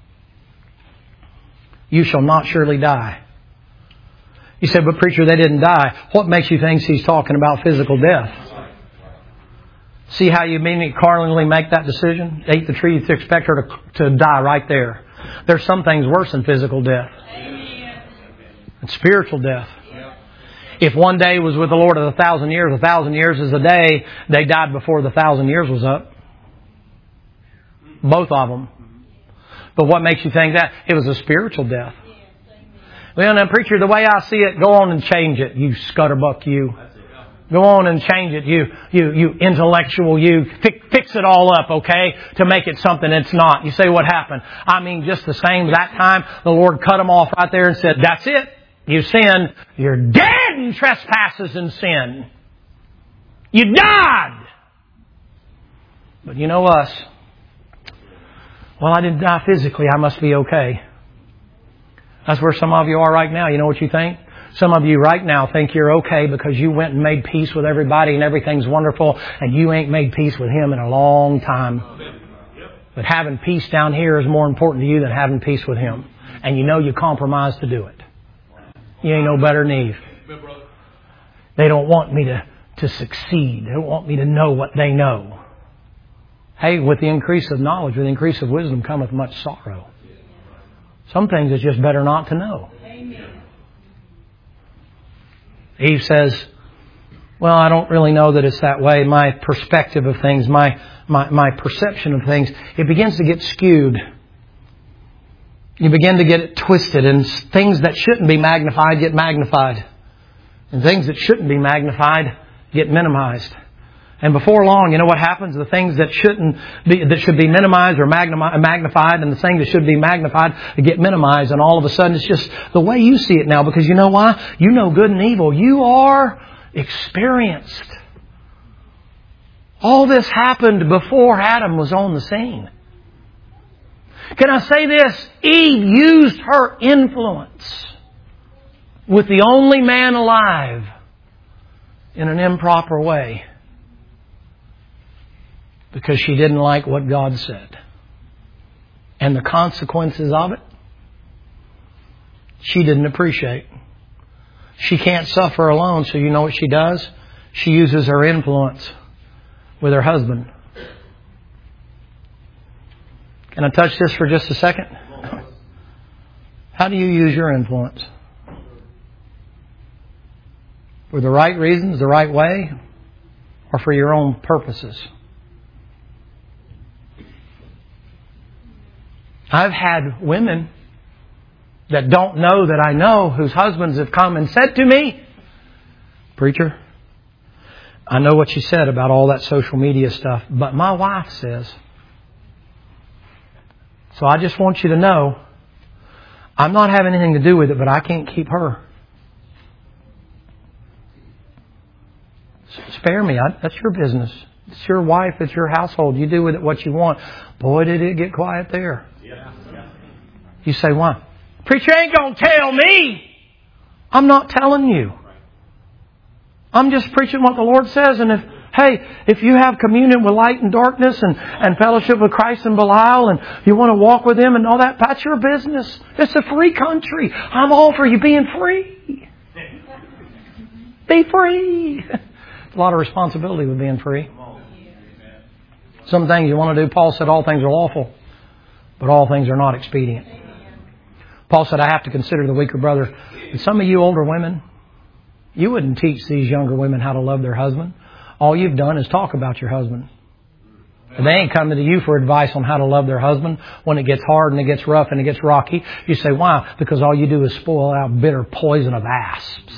You shall not surely die. You said, but preacher, they didn't die. What makes you think he's talking about physical death? See how you mean carnally make that decision? Ate the tree to expect her to die right there. There's some things worse than physical death. It's spiritual death. If one day was with the Lord of 1,000 years, 1,000 years is a day, they died before the 1,000 years was up. Both of them. But what makes you think that? It was a spiritual death. Well, now, preacher, the way I see it, go on and change it, you scutterbuck, you. Go on and change it, you intellectual, you. Fix it all up, okay, to make it something it's not. You say, what happened? I mean, just the same, that time, the Lord cut them off right there and said, that's it. You sinned. You're dead in trespasses and sin. You died. But you know us. Well, I didn't die physically. I must be okay. That's where some of you are right now. You know what you think? Some of you right now think you're okay because you went and made peace with everybody and everything's wonderful and you ain't made peace with Him in a long time. But having peace down here is more important to you than having peace with Him. And you know you compromised to do it. You ain't no better than Eve. Amen, brother. They don't want me to succeed. They don't want me to know what they know. Hey, with the increase of knowledge, with the increase of wisdom cometh much sorrow. Some things it's just better not to know. Amen. Eve says, well, I don't really know that it's that way. My perspective of things, my perception of things, it begins to get skewed. You begin to get it twisted, and things that shouldn't be magnified get magnified. And things that shouldn't be magnified get minimized. And before long, you know what happens? The things that should be minimized or magnified, and the things that should be magnified get minimized. And all of a sudden, it's just the way you see it now. Because you know why? You know good and evil. You are experienced. All this happened before Adam was on the scene. Can I say this? Eve used her influence with the only man alive in an improper way because she didn't like what God said. And the consequences of it, she didn't appreciate. She can't suffer alone, so you know what she does? She uses her influence with her husband. Can I touch this for just a second? How do you use your influence? For the right reasons, the right way, or for your own purposes? I've had women that don't know that I know, whose husbands have come and said to me, "Preacher, I know what you said about all that social media stuff, but my wife says, so I just want you to know, I'm not having anything to do with it, but I can't keep her. Spare me. That's your business. It's your wife. It's your household. You do with it what you want." Boy, did it get quiet there. You say, why? "Preacher ain't going to tell me." I'm not telling you. I'm just preaching what the Lord says. And if you have communion with light and darkness and fellowship with Christ and Belial, and you want to walk with Him and all that, that's your business. It's a free country. I'm all for you being free. Be free. A lot of responsibility with being free. Some things you want to do, Paul said all things are lawful, but all things are not expedient. Paul said, I have to consider the weaker brother. And some of you older women, you wouldn't teach these younger women how to love their husband. All you've done is talk about your husband. And they ain't coming to you for advice on how to love their husband when it gets hard and it gets rough and it gets rocky. You say, why? Because all you do is spoil out bitter poison of asps.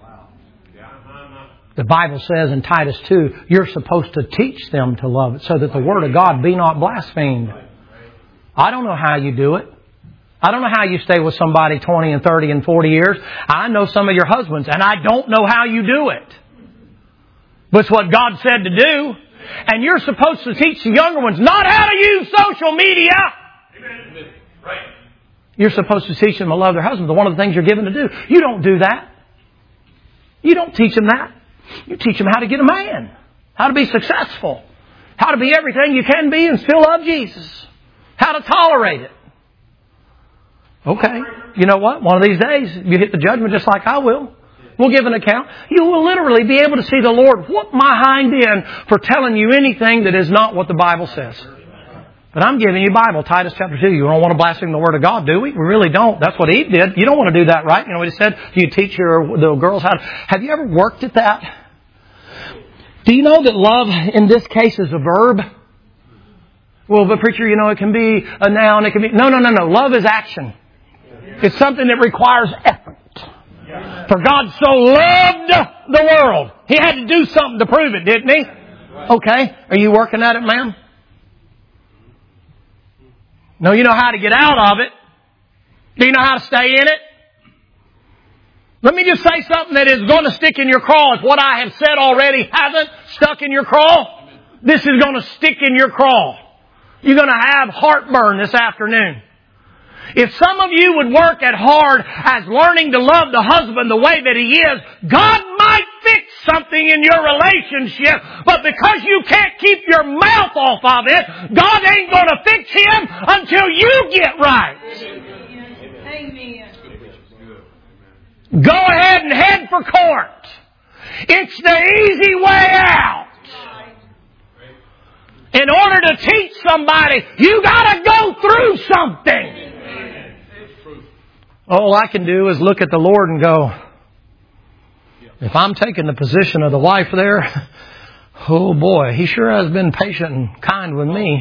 The Bible says in Titus 2, you're supposed to teach them to love it so that the Word of God be not blasphemed. I don't know how you do it. I don't know how you stay with somebody 20 and 30 and 40 years. I know some of your husbands, and I don't know how you do it. But it's what God said to do. And you're supposed to teach the younger ones not how to use social media. Amen. Right. You're supposed to teach them to love their husband. One of the things you're given to do. You don't do that. You don't teach them that. You teach them how to get a man. How to be successful. How to be everything you can be and still love Jesus. How to tolerate it. Okay. You know what? One of these days, you hit the judgment just like I will. We'll give an account. You will literally be able to see the Lord whoop my hind end for telling you anything that is not what the Bible says. But I'm giving you Bible, Titus chapter 2. You don't want to blaspheme the Word of God, do we? We really don't. That's what Eve did. You don't want to do that, right? You know what he said? Do you teach the girls how to... Have you ever worked at that? Do you know that love in this case is a verb? Well, but preacher, it can be a noun. It can be... No. Love is action. It's something that requires effort. For God so loved the world. He had to do something to prove it, didn't He? Okay. Are you working at it, ma'am? No, you know how to get out of it. Do you know how to stay in it? Let me just say something that is going to stick in your craw. If what I have said already hasn't stuck in your craw, this is going to stick in your craw. You're going to have heartburn this afternoon. If some of you would work as hard as learning to love the husband the way that he is, God might fix something in your relationship. But because you can't keep your mouth off of it, God ain't going to fix him until you get right. Amen. Go ahead and head for court. It's the easy way out. In order to teach somebody, you gotta go through something. All I can do is look at the Lord and go, if I'm taking the position of the wife there, oh boy, He sure has been patient and kind with me.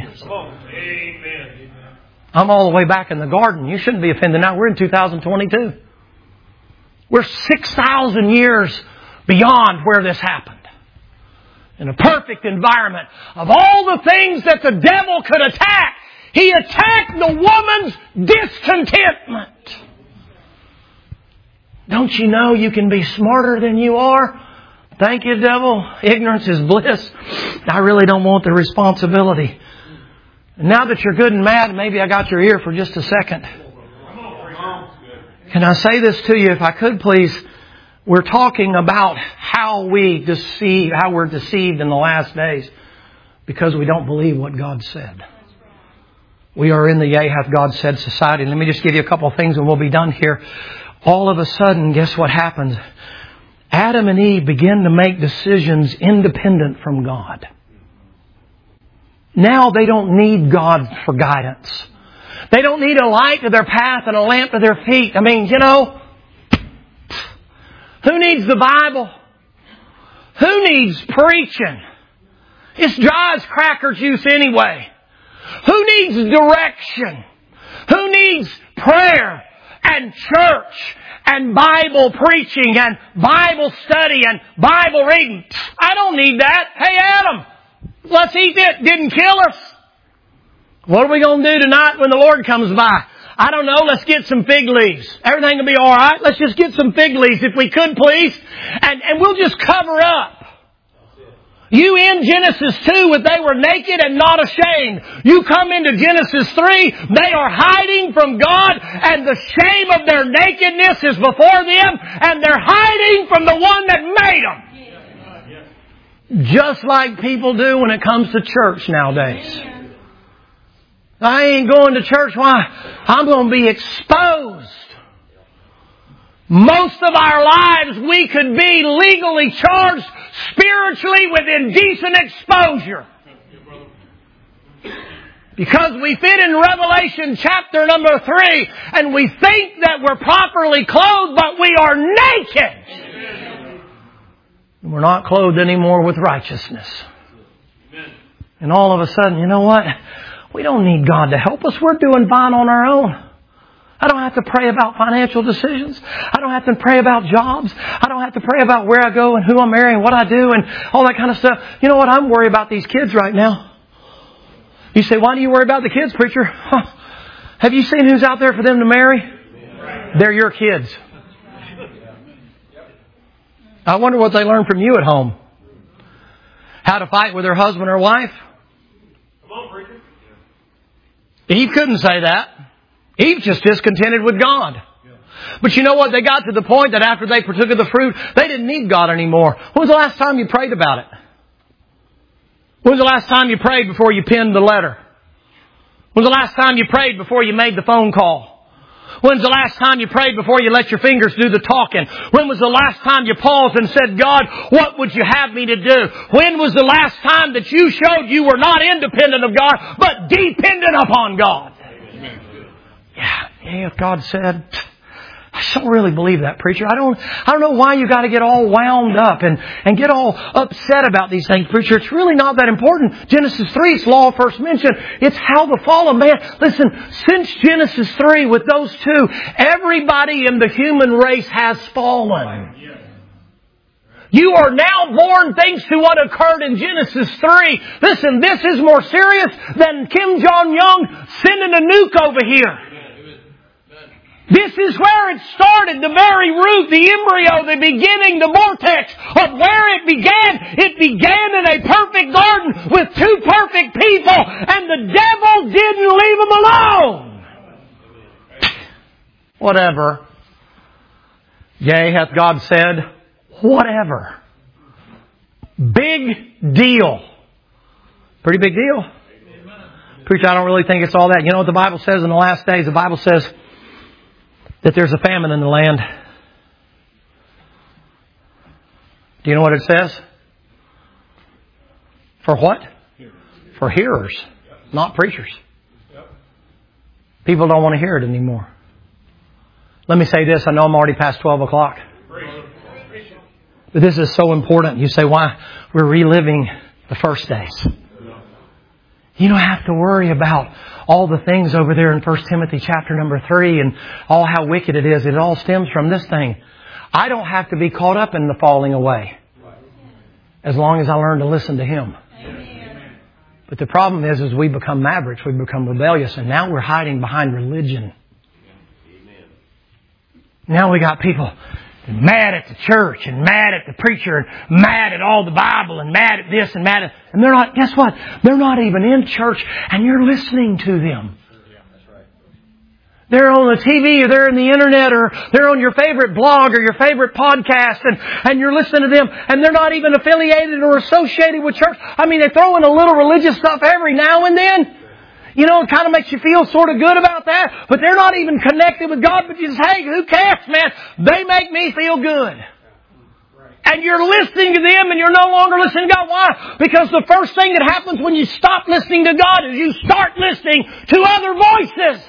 I'm all the way back in the garden. You shouldn't be offended now. We're in 2022. We're 6,000 years beyond where this happened. In a perfect environment of all the things that the devil could attack, he attacked the woman's discontentment. Don't you know you can be smarter than you are? Thank you, devil. Ignorance is bliss. I really don't want the responsibility. And now that you're good and mad, maybe I got your ear for just a second. Can I say this to you, if I could please? We're talking about how we're deceived in the last days because we don't believe what God said. We are in the yea hath God said society. Let me just give you a couple of things and we'll be done here. All of a sudden, guess what happens? Adam and Eve begin to make decisions independent from God. Now they don't need God for guidance. They don't need a light to their path and a lamp to their feet. I mean, you know, who needs the Bible? Who needs preaching? It's dry as cracker juice anyway. Who needs direction? Who needs prayer and church and Bible preaching and Bible study and Bible reading? I don't need that. Hey, Adam, let's eat it. Didn't kill us. What are we going to do tonight when the Lord comes by? I don't know. Let's get some fig leaves. Everything will be all right. Let's just get some fig leaves if we could, please. And we'll just cover up. You in Genesis 2 with they were naked and not ashamed. You come into Genesis 3, they are hiding from God and the shame of their nakedness is before them and they're hiding from the one that made them. Just like people do when it comes to church nowadays. I ain't going to church. Why? I'm going to be exposed. Most of our lives we could be legally charged spiritually with indecent exposure. Because we fit in Revelation chapter number 3 and we think that we're properly clothed, but we are naked. And we're not clothed anymore with righteousness. And all of a sudden, you know what? We don't need God to help us. We're doing fine on our own. I don't have to pray about financial decisions. I don't have to pray about jobs. I don't have to pray about where I go and who I'm marrying, what I do and all that kind of stuff. You know what? I'm worried about these kids right now. You say, why do you worry about the kids, preacher? Have you seen who's out there for them to marry? They're your kids. I wonder what they learn from you at home. How to fight with their husband or wife? Come on, preacher. Eve couldn't say that. Eve just discontented with God. But you know what? They got to the point that after they partook of the fruit, they didn't need God anymore. When was the last time you prayed about it? When was the last time you prayed before you penned the letter? When was the last time you prayed before you made the phone call? When's the last time you prayed before you let your fingers do the talking? When was the last time you paused and said, God, what would you have me to do? When was the last time that you showed you were not independent of God, but dependent upon God? Yeah, God said, I don't really believe that, preacher. I don't know why you got to get all wound up and get all upset about these things, preacher. It's really not that important. Genesis 3, it's law of first mention. It's how the fall of man. Listen, since Genesis 3 with those two, everybody in the human race has fallen. You are now born thanks to what occurred in Genesis 3. Listen, this is more serious than Kim Jong-un sending a nuke over here. This is where it started, the very root, the embryo, the beginning, the vortex of where it began. It began in a perfect garden with two perfect people, and the devil didn't leave them alone. Whatever. Yea, hath God said, whatever. Big deal. Pretty big deal. Preacher, I don't really think it's all that. You know what the Bible says in the last days? The Bible says that there's a famine in the land. Do you know what it says? For what? For hearers, not preachers. People don't want to hear it anymore. Let me say this. I know I'm already past 12 o'clock. But this is so important. You say, why? We're reliving the first days. You don't have to worry about all the things over there in 1 Timothy chapter number 3 and all how wicked it is. It all stems from this thing. I don't have to be caught up in the falling away as long as I learn to listen to Him. But the problem is we become mavericks, we become rebellious, and now we're hiding behind religion. Now we got people mad at the church and mad at the preacher and mad at all the Bible and mad at this and mad at... And they're not, guess what? They're not even in church and you're listening to them. They're on the TV or they're in the internet or they're on your favorite blog or your favorite podcast and you're listening to them and they're not even affiliated or associated with church. I mean, they throw in a little religious stuff every now and then. You know, it kind of makes you feel sort of good about that. But they're not even connected with God. But you just, hey, who cares, man? They make me feel good. And you're listening to them and you're no longer listening to God. Why? Because the first thing that happens when you stop listening to God is you start listening to other voices.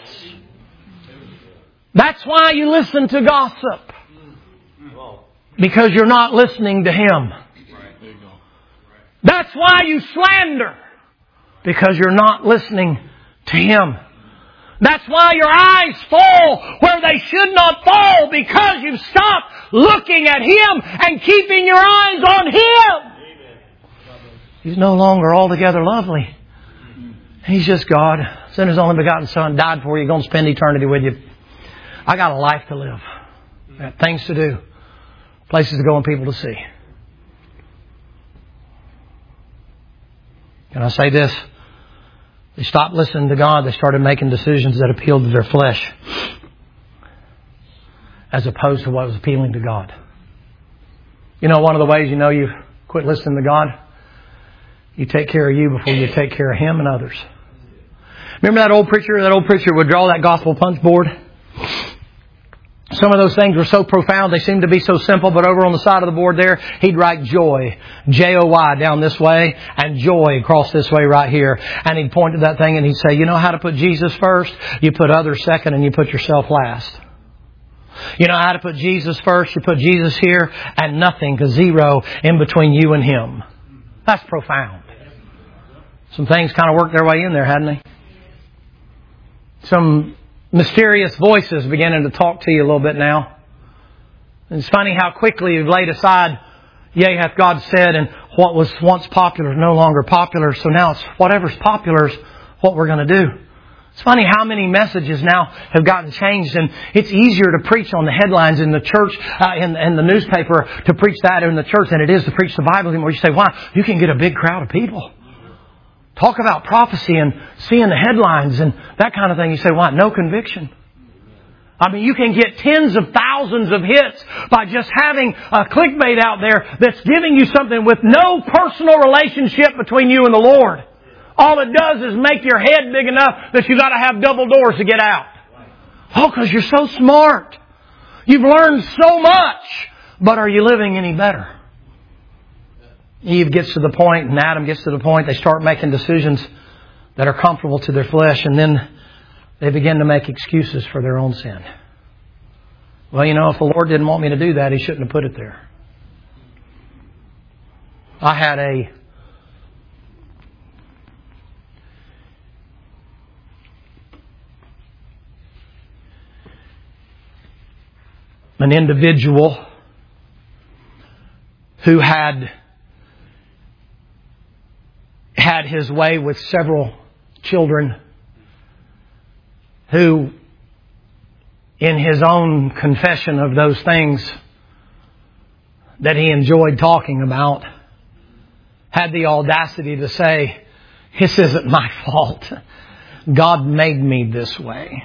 That's why you listen to gossip. Because you're not listening to Him. That's why you slander. Because you're not listening to Him. That's why your eyes fall where they should not fall. Because you've stopped looking at Him and keeping your eyes on Him. He's no longer altogether lovely. He's just God. Sent His only begotten Son, died for you, going to spend eternity with you. I got a life to live. I got things to do. Places to go and people to see. Can I say this? They stopped listening to God. They started making decisions that appealed to their flesh as opposed to what was appealing to God. You know, one of the ways you know you've quit listening to God? You take care of you before you take care of Him and others. Remember that old preacher? That old preacher would draw that gospel punch board. Some of those things were so profound, they seemed to be so simple, but over on the side of the board there, he'd write joy, J-O-Y, down this way, and joy across this way right here. And he'd point to that thing and he'd say, you know how to put Jesus first? You put others second and you put yourself last. You know how to put Jesus first? You put Jesus here and nothing, zero, in between you and Him. That's profound. Some things kind of worked their way in there, hadn't they? Some mysterious voices beginning to talk to you a little bit now. And it's funny how quickly you've laid aside, yea, hath God said, and what was once popular is no longer popular. So now it's whatever's popular is what we're going to do. It's funny how many messages now have gotten changed, and it's easier to preach on the headlines in the church, in the newspaper, to preach that in the church than it is to preach the Bible anymore. You say, why? You can get a big crowd of people. Talk about prophecy and seeing the headlines and that kind of thing. You say, why? No conviction. I mean, you can get tens of thousands of hits by just having a clickbait out there that's giving you something with no personal relationship between you and the Lord. All it does is make your head big enough that you've got to have double doors to get out. Oh, because you're so smart. You've learned so much. But are you living any better? Eve gets to the point and Adam gets to the point. They start making decisions that are comfortable to their flesh, and then they begin to make excuses for their own sin. Well, you know, if the Lord didn't want me to do that, He shouldn't have put it there. I had an individual who had his way with several children, who, in his own confession of those things that he enjoyed talking about, had the audacity to say, this isn't my fault. God made me this way.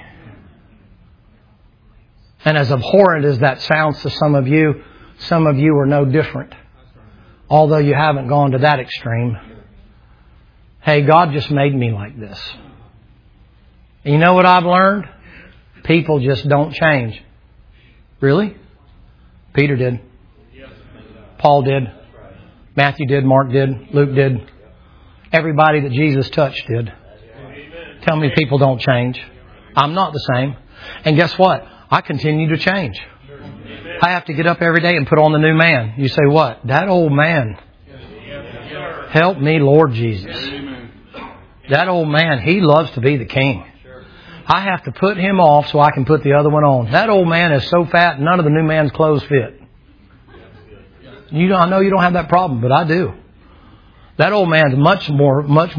And as abhorrent as that sounds to some of you are no different. Although you haven't gone to that extreme. Hey, God just made me like this. And you know what I've learned? People just don't change. Really? Peter did. Paul did. Matthew did, Mark did, Luke did. Everybody that Jesus touched did. Tell me people don't change. I'm not the same. And guess what? I continue to change. I have to get up every day and put on the new man. You say, what? That old man. Help me, Lord Jesus. That old man, he loves to be the king. I have to put him off so I can put the other one on. That old man is so fat, none of the new man's clothes fit. I know you don't have that problem, but I do. That old man's much more,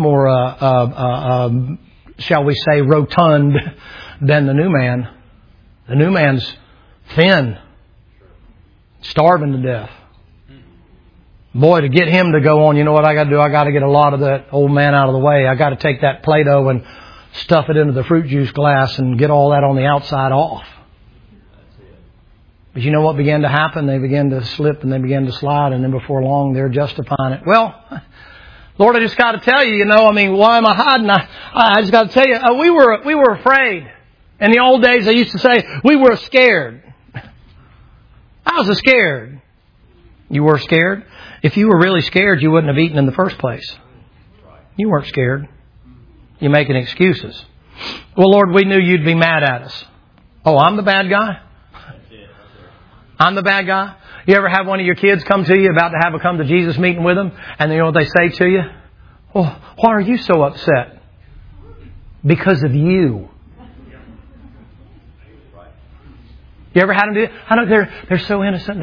shall we say, rotund than the new man. The new man's thin, starving to death. Boy, to get him to go on, you know what I got to do? I got to get a lot of that old man out of the way. I got to take that Play-Doh and stuff it into the fruit juice glass and get all that on the outside off. But you know what began to happen? They began to slip and they began to slide, and then before long they're justifying it. Well, Lord, I just got to tell you, why am I hiding? I just got to tell you, we were afraid. In the old days, they used to say, we were scared. I was scared. You were scared? If you were really scared, you wouldn't have eaten in the first place. You weren't scared. You're making excuses. Well, Lord, we knew you'd be mad at us. Oh, I'm the bad guy? I'm the bad guy? You ever have one of your kids come to you about to have a come to Jesus meeting with them, and you know what they say to you? Oh, why are you so upset? Because of you. You ever had them do it? I know they're so innocent.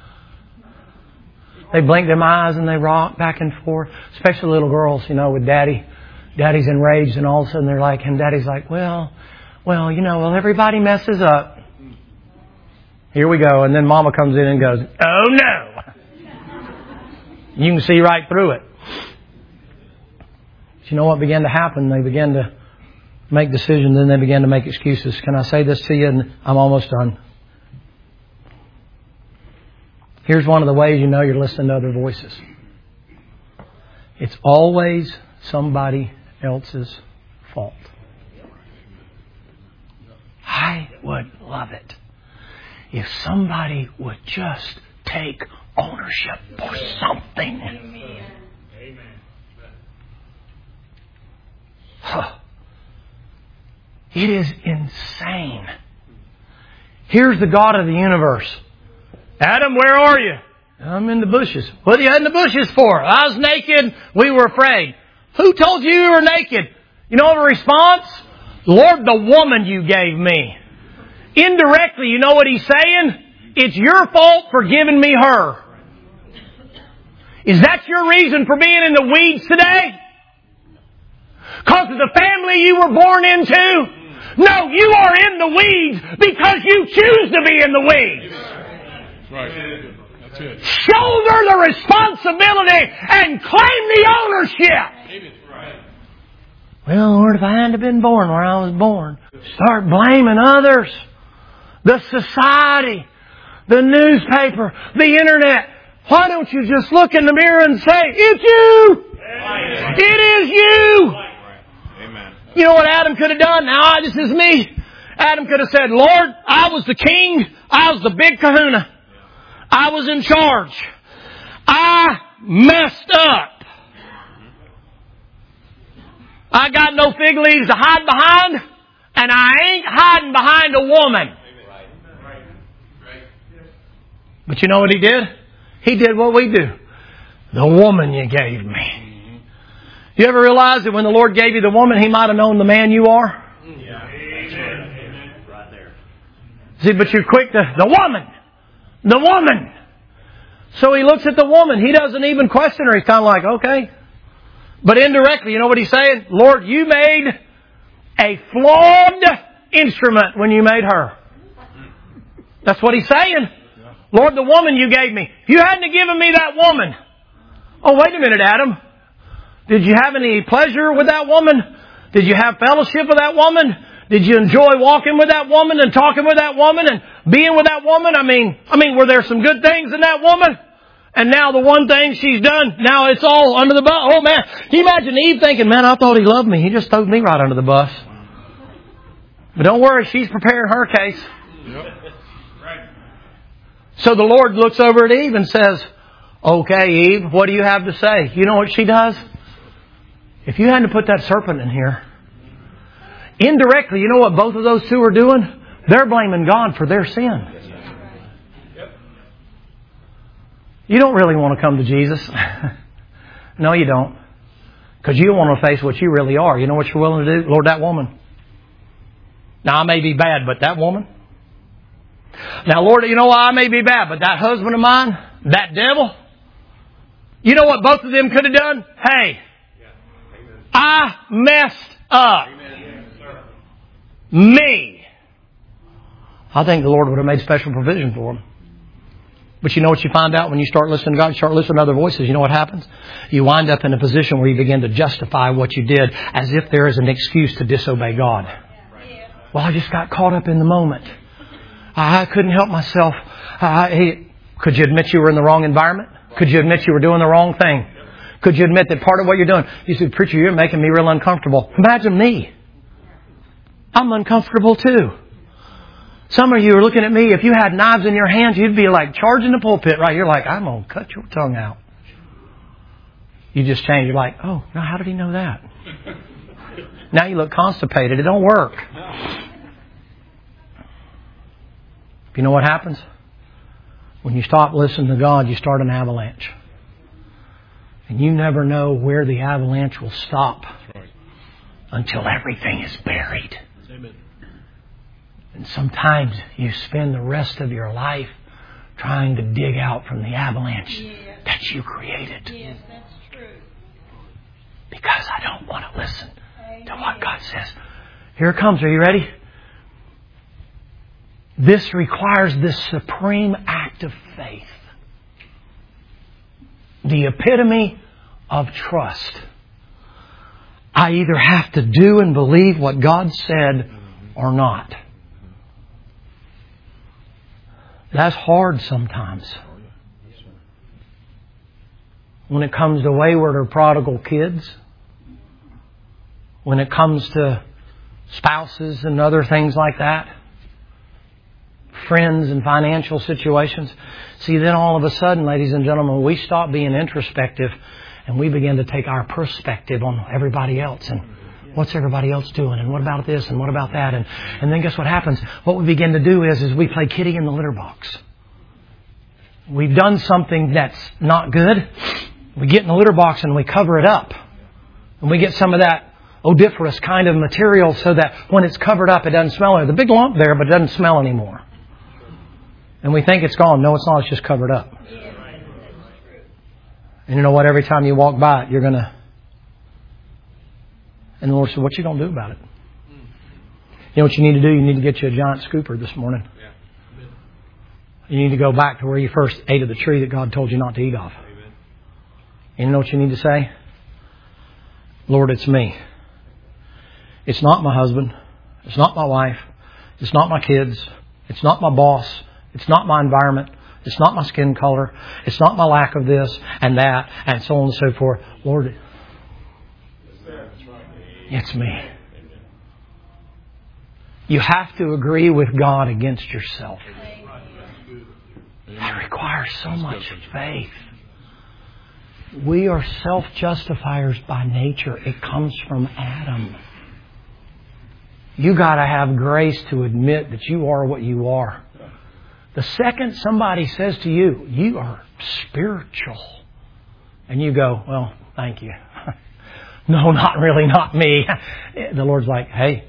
They blink their eyes and they rock back and forth. Especially little girls, with daddy. Daddy's enraged, and all of a sudden they're like, and daddy's like, well, everybody messes up. Here we go. And then mama comes in and goes, oh no. You can see right through it. But you know what began to happen? They began to make decisions, and they began to make excuses. Can I say this to you? And I'm almost done. Here's one of the ways you know you're listening to other voices. It's always somebody else's fault. I would love it if somebody would just take ownership for something. Amen. Huh. It is insane. Here's the God of the universe. Adam, where are you? I'm in the bushes. What are you in the bushes for? I was naked. We were afraid. Who told you were naked? You know the response? Lord, the woman you gave me. Indirectly, you know what he's saying? It's your fault for giving me her. Is that your reason for being in the weeds today? Because of the family you were born into? No, you are in the weeds because you choose to be in the weeds. Right. That's it. Shoulder the responsibility and claim the ownership. Well, Lord, if I hadn't been born where I was born, start blaming others. The society, the newspaper, the internet. Why don't you just look in the mirror and say, it's you! It is you! Amen. You know what Adam could have done? Now, this is me. Adam could have said, Lord, I was the king. I was the big kahuna. I was in charge. I messed up. I got no fig leaves to hide behind, and I ain't hiding behind a woman. But you know what he did? He did what we do. The woman you gave me. You ever realize that when the Lord gave you the woman, He might have known the man you are? Right there. See, but you're quick to, the woman. The woman. So He looks at the woman. He doesn't even question her. He's kind of like, okay. But indirectly, you know what He's saying? Lord, you made a flawed instrument when you made her. That's what He's saying. Lord, the woman you gave me. If you hadn't given me that woman. Oh, wait a minute, Adam. Did you have any pleasure with that woman? Did you have fellowship with that woman? Did you enjoy walking with that woman and talking with that woman and being with that woman? I mean, were there some good things in that woman? And now the one thing she's done, now it's all under the bus. Oh man, can you imagine Eve thinking, man, I thought He loved me. He just threw me right under the bus. But don't worry, she's preparing her case. Yep. So the Lord looks over at Eve and says, Okay, Eve, what do you have to say? You know what she does? If you hadn't put that serpent in here, indirectly, you know what both of those two are doing? They're blaming God for their sin. You don't really want to come to Jesus. No, you don't. Because you don't want to face what you really are. You know what you're willing to do? Lord, that woman. Now, I may be bad, but that woman. Now, Lord, you know why I may be bad, but that husband of mine, that devil. You know what both of them could have done? Hey, I messed up. Me. I think the Lord would have made special provision for him. But you know what you find out when you start listening to God, you start listening to other voices, you know what happens? You wind up in a position where you begin to justify what you did as if there is an excuse to disobey God. Well, I just got caught up in the moment. I couldn't help myself. Could you admit you were in the wrong environment? Could you admit you were doing the wrong thing? Could you admit that part of what you're doing? You said, preacher, you're making me real uncomfortable. Imagine me. I'm uncomfortable too. Some of you are looking at me. If you had knives in your hands, you'd be like charging the pulpit, right? You're like, I'm going to cut your tongue out. You just change. You're like, oh, now how did he know that? Now you look constipated. It don't work. You know what happens? When you stop listening to God, you start an avalanche. And you never know where the avalanche will stop until everything is buried. Amen. And sometimes you spend the rest of your life trying to dig out from the avalanche that you created. Yes, that's true. Because I don't want to listen to what God says. Here it comes. Are you ready? This requires this supreme act of faith. The epitome of trust. I either have to do and believe what God said or not. That's hard sometimes. When it comes to wayward or prodigal kids, when it comes to spouses and other things like that, friends and financial situations. See, then all of a sudden, ladies and gentlemen, we stop being introspective and we begin to take our perspective on everybody else and what's everybody else doing and what about this and what about that. And then guess what happens? What we begin to do is we play kitty in the litter box. We've done something that's not good. We get in the litter box and we cover it up. And we get some of that odoriferous kind of material so that when it's covered up, it doesn't smell. There's a big lump there, but it doesn't smell anymore. And we think it's gone. No, it's not. It's just covered up. And you know what? Every time you walk by it, you're going to... And the Lord said, what you going to do about it? You know what you need to do? You need to get you a giant scooper this morning. You need to go back to where you first ate of the tree that God told you not to eat of. And you know what you need to say? Lord, it's me. It's not my husband. It's not my wife. It's not my kids. It's not my boss. It's not my environment. It's not my skin color. It's not my lack of this and that and so on and so forth. Lord, it's me. You have to agree with God against yourself. That requires so much faith. We are self-justifiers by nature. It comes from Adam. You got to have grace to admit that you are what you are. The second somebody says to you, you are spiritual, and you go, well, thank you. No, not really, not me. The Lord's like, hey,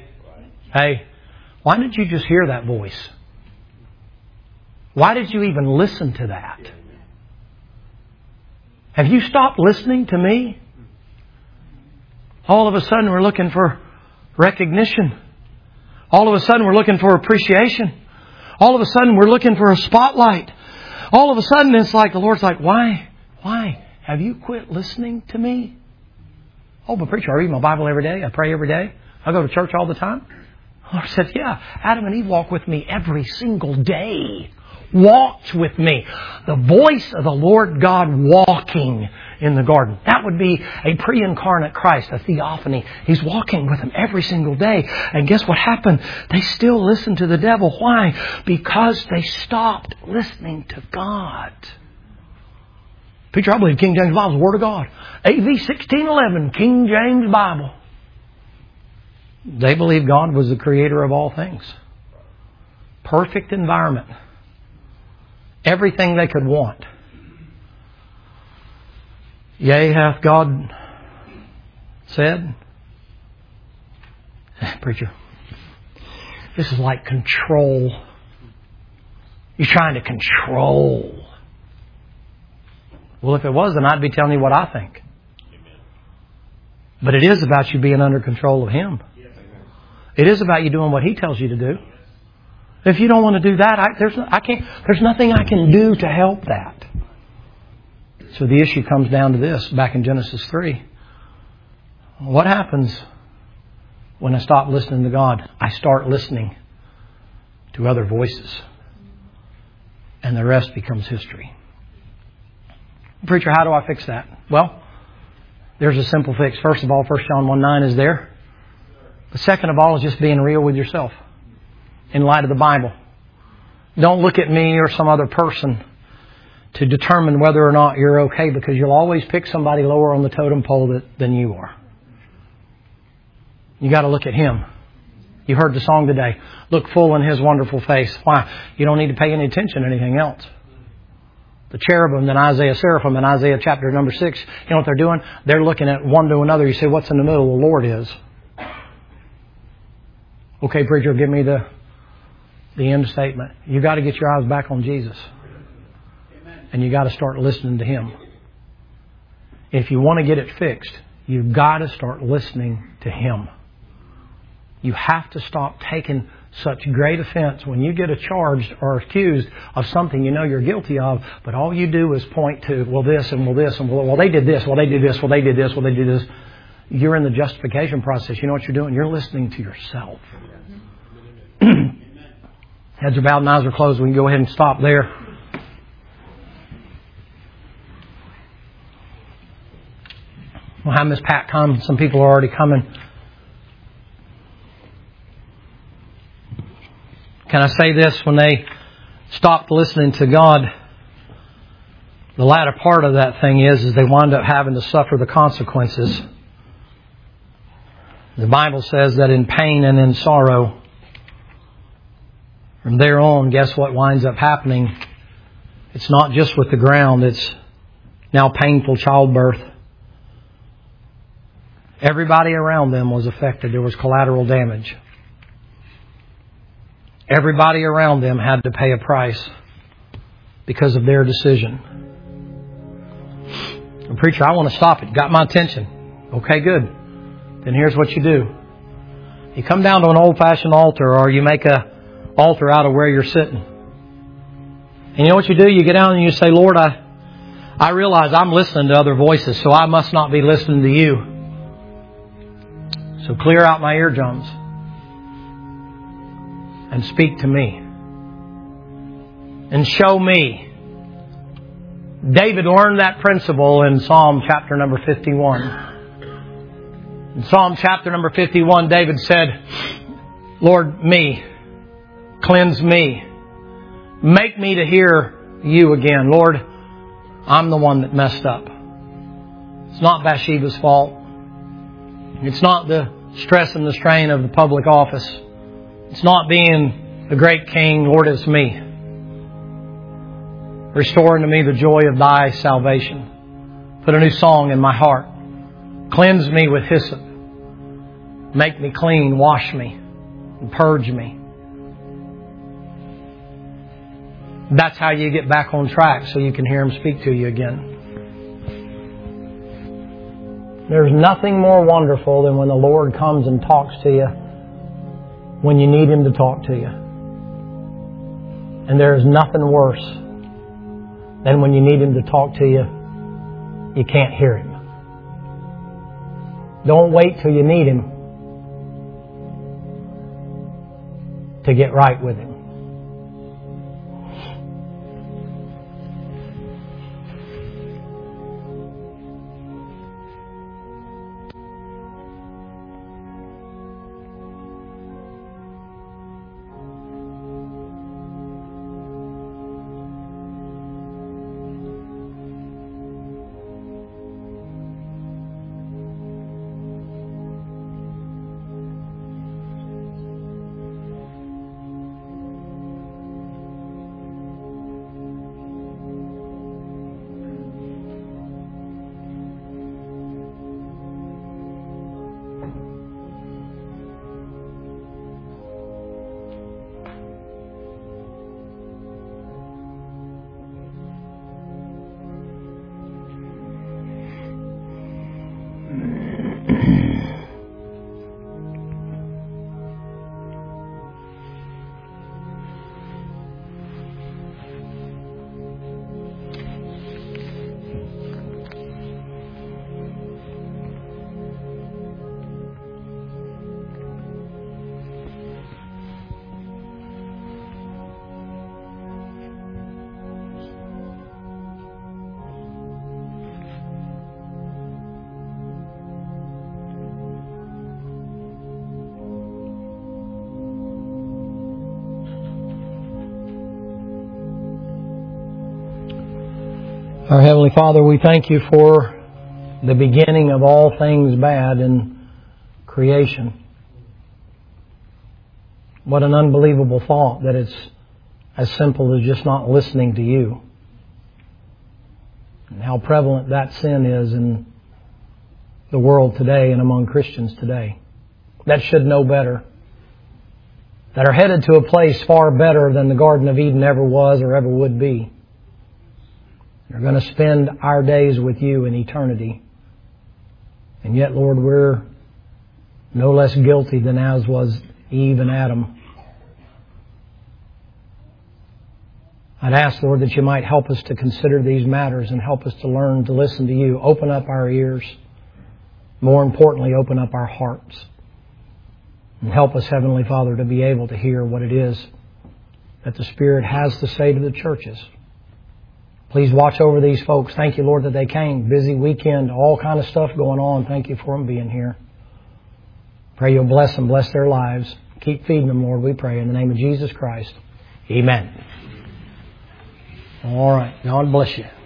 why didn't you just hear that voice? Why did you even listen to that? Have you stopped listening to me? All of a sudden we're looking for recognition. All of a sudden we're looking for appreciation. All of a sudden we're looking for a spotlight. All of a sudden it's like the Lord's like, why? Have you quit listening to me? Oh, but preacher, I read my Bible every day. I pray every day. I go to church all the time. The Lord said, yeah, Adam and Eve walk with me every single day. Walked with me. The voice of the Lord God walking in the garden. That would be a pre-incarnate Christ, a theophany. He's walking with them every single day. And guess what happened? They still listened to the devil. Why? Because they stopped listening to God. Preacher, I believe King James Bible is the Word of God. AV 1611, King James Bible. They believed God was the creator of all things. Perfect environment. Everything they could want. Yea, hath God said? Preacher, this is like control. You're trying to control. Well, if it was, then I'd be telling you what I think. But it is about you being under control of Him. It is about you doing what He tells you to do. If you don't want to do that, there's nothing I can do to help that. So the issue comes down to this, back in Genesis 3. What happens when I stop listening to God? I start listening to other voices. And the rest becomes history. Preacher, how do I fix that? Well, there's a simple fix. First of all, 1 John 1:9 is there. The second of all is just being real with yourself in light of the Bible. Don't look at me or some other person to determine whether or not you're okay, because you'll always pick somebody lower on the totem pole than you are. You got to look at Him. You heard the song today. Look full in His wonderful face. Why? You don't need to pay any attention to anything else. The cherubim and Isaiah, seraphim in Isaiah chapter number 6, you know what they're doing? They're looking at one to another. You say, what's in the middle? The Lord is. Okay, preacher, give me the end statement. You got to get your eyes back on Jesus. And you got to start listening to Him. If you want to get it fixed, you've got to start listening to Him. You have to stop taking such great offense when you get charged or accused of something you know you're guilty of, but all you do is point to, well, this and well, this and well, they did this, well, they did this, well, they did this, well, they did this. You're in the justification process. You know what you're doing? You're listening to yourself. Heads are bowed and eyes are closed. We can go ahead and stop there. We'll have Miss Pat come. Some people are already coming. Can I say this? When they stopped listening to God, the latter part of that thing is they wind up having to suffer the consequences. The Bible says that in pain and in sorrow, from there on, guess what winds up happening? It's not just with the ground, it's now painful childbirth. Everybody around them was affected. There was collateral damage. Everybody around them had to pay a price because of their decision. And preacher, I want to stop it. Got my attention. Okay, good. Then here's what you do. You come down to an old-fashioned altar, or you make a altar out of where you're sitting. And you know what you do? You get down and you say, Lord, I realize I'm listening to other voices, so I must not be listening to You. So clear out my eardrums and speak to me. And show me. David learned that principle in Psalm chapter number 51. In Psalm chapter number 51, David said, Lord, me, cleanse me. Make me to hear You again. Lord, I'm the one that messed up. It's not Bathsheba's fault. It's not the stress and the strain of the public office. It's not being the great king. Lord, it's me. Restore unto me the joy of Thy salvation. Put a new song in my heart. Cleanse me with hyssop. Make me clean. Wash me. And purge me. That's how you get back on track, so you can hear Him speak to you again. There's nothing more wonderful than when the Lord comes and talks to you when you need Him to talk to you. And there is nothing worse than when you need Him to talk to you, you can't hear Him. Don't wait till you need Him to get right with Him. Our Heavenly Father, we thank You for the beginning of all things bad in creation. What an unbelievable thought that it's as simple as just not listening to You. And how prevalent that sin is in the world today and among Christians today. That should know better. That are headed to a place far better than the Garden of Eden ever was or ever would be. We're going to spend our days with You in eternity. And yet, Lord, we're no less guilty than as was Eve and Adam. I'd ask, Lord, that You might help us to consider these matters and help us to learn to listen to You. Open up our ears. More importantly, open up our hearts. And help us, Heavenly Father, to be able to hear what it is that the Spirit has to say to the churches. Please watch over these folks. Thank You, Lord, that they came. Busy weekend, all kind of stuff going on. Thank You for them being here. Pray You'll bless them, bless their lives. Keep feeding them, Lord, we pray. In the name of Jesus Christ. Amen. All right. God bless you.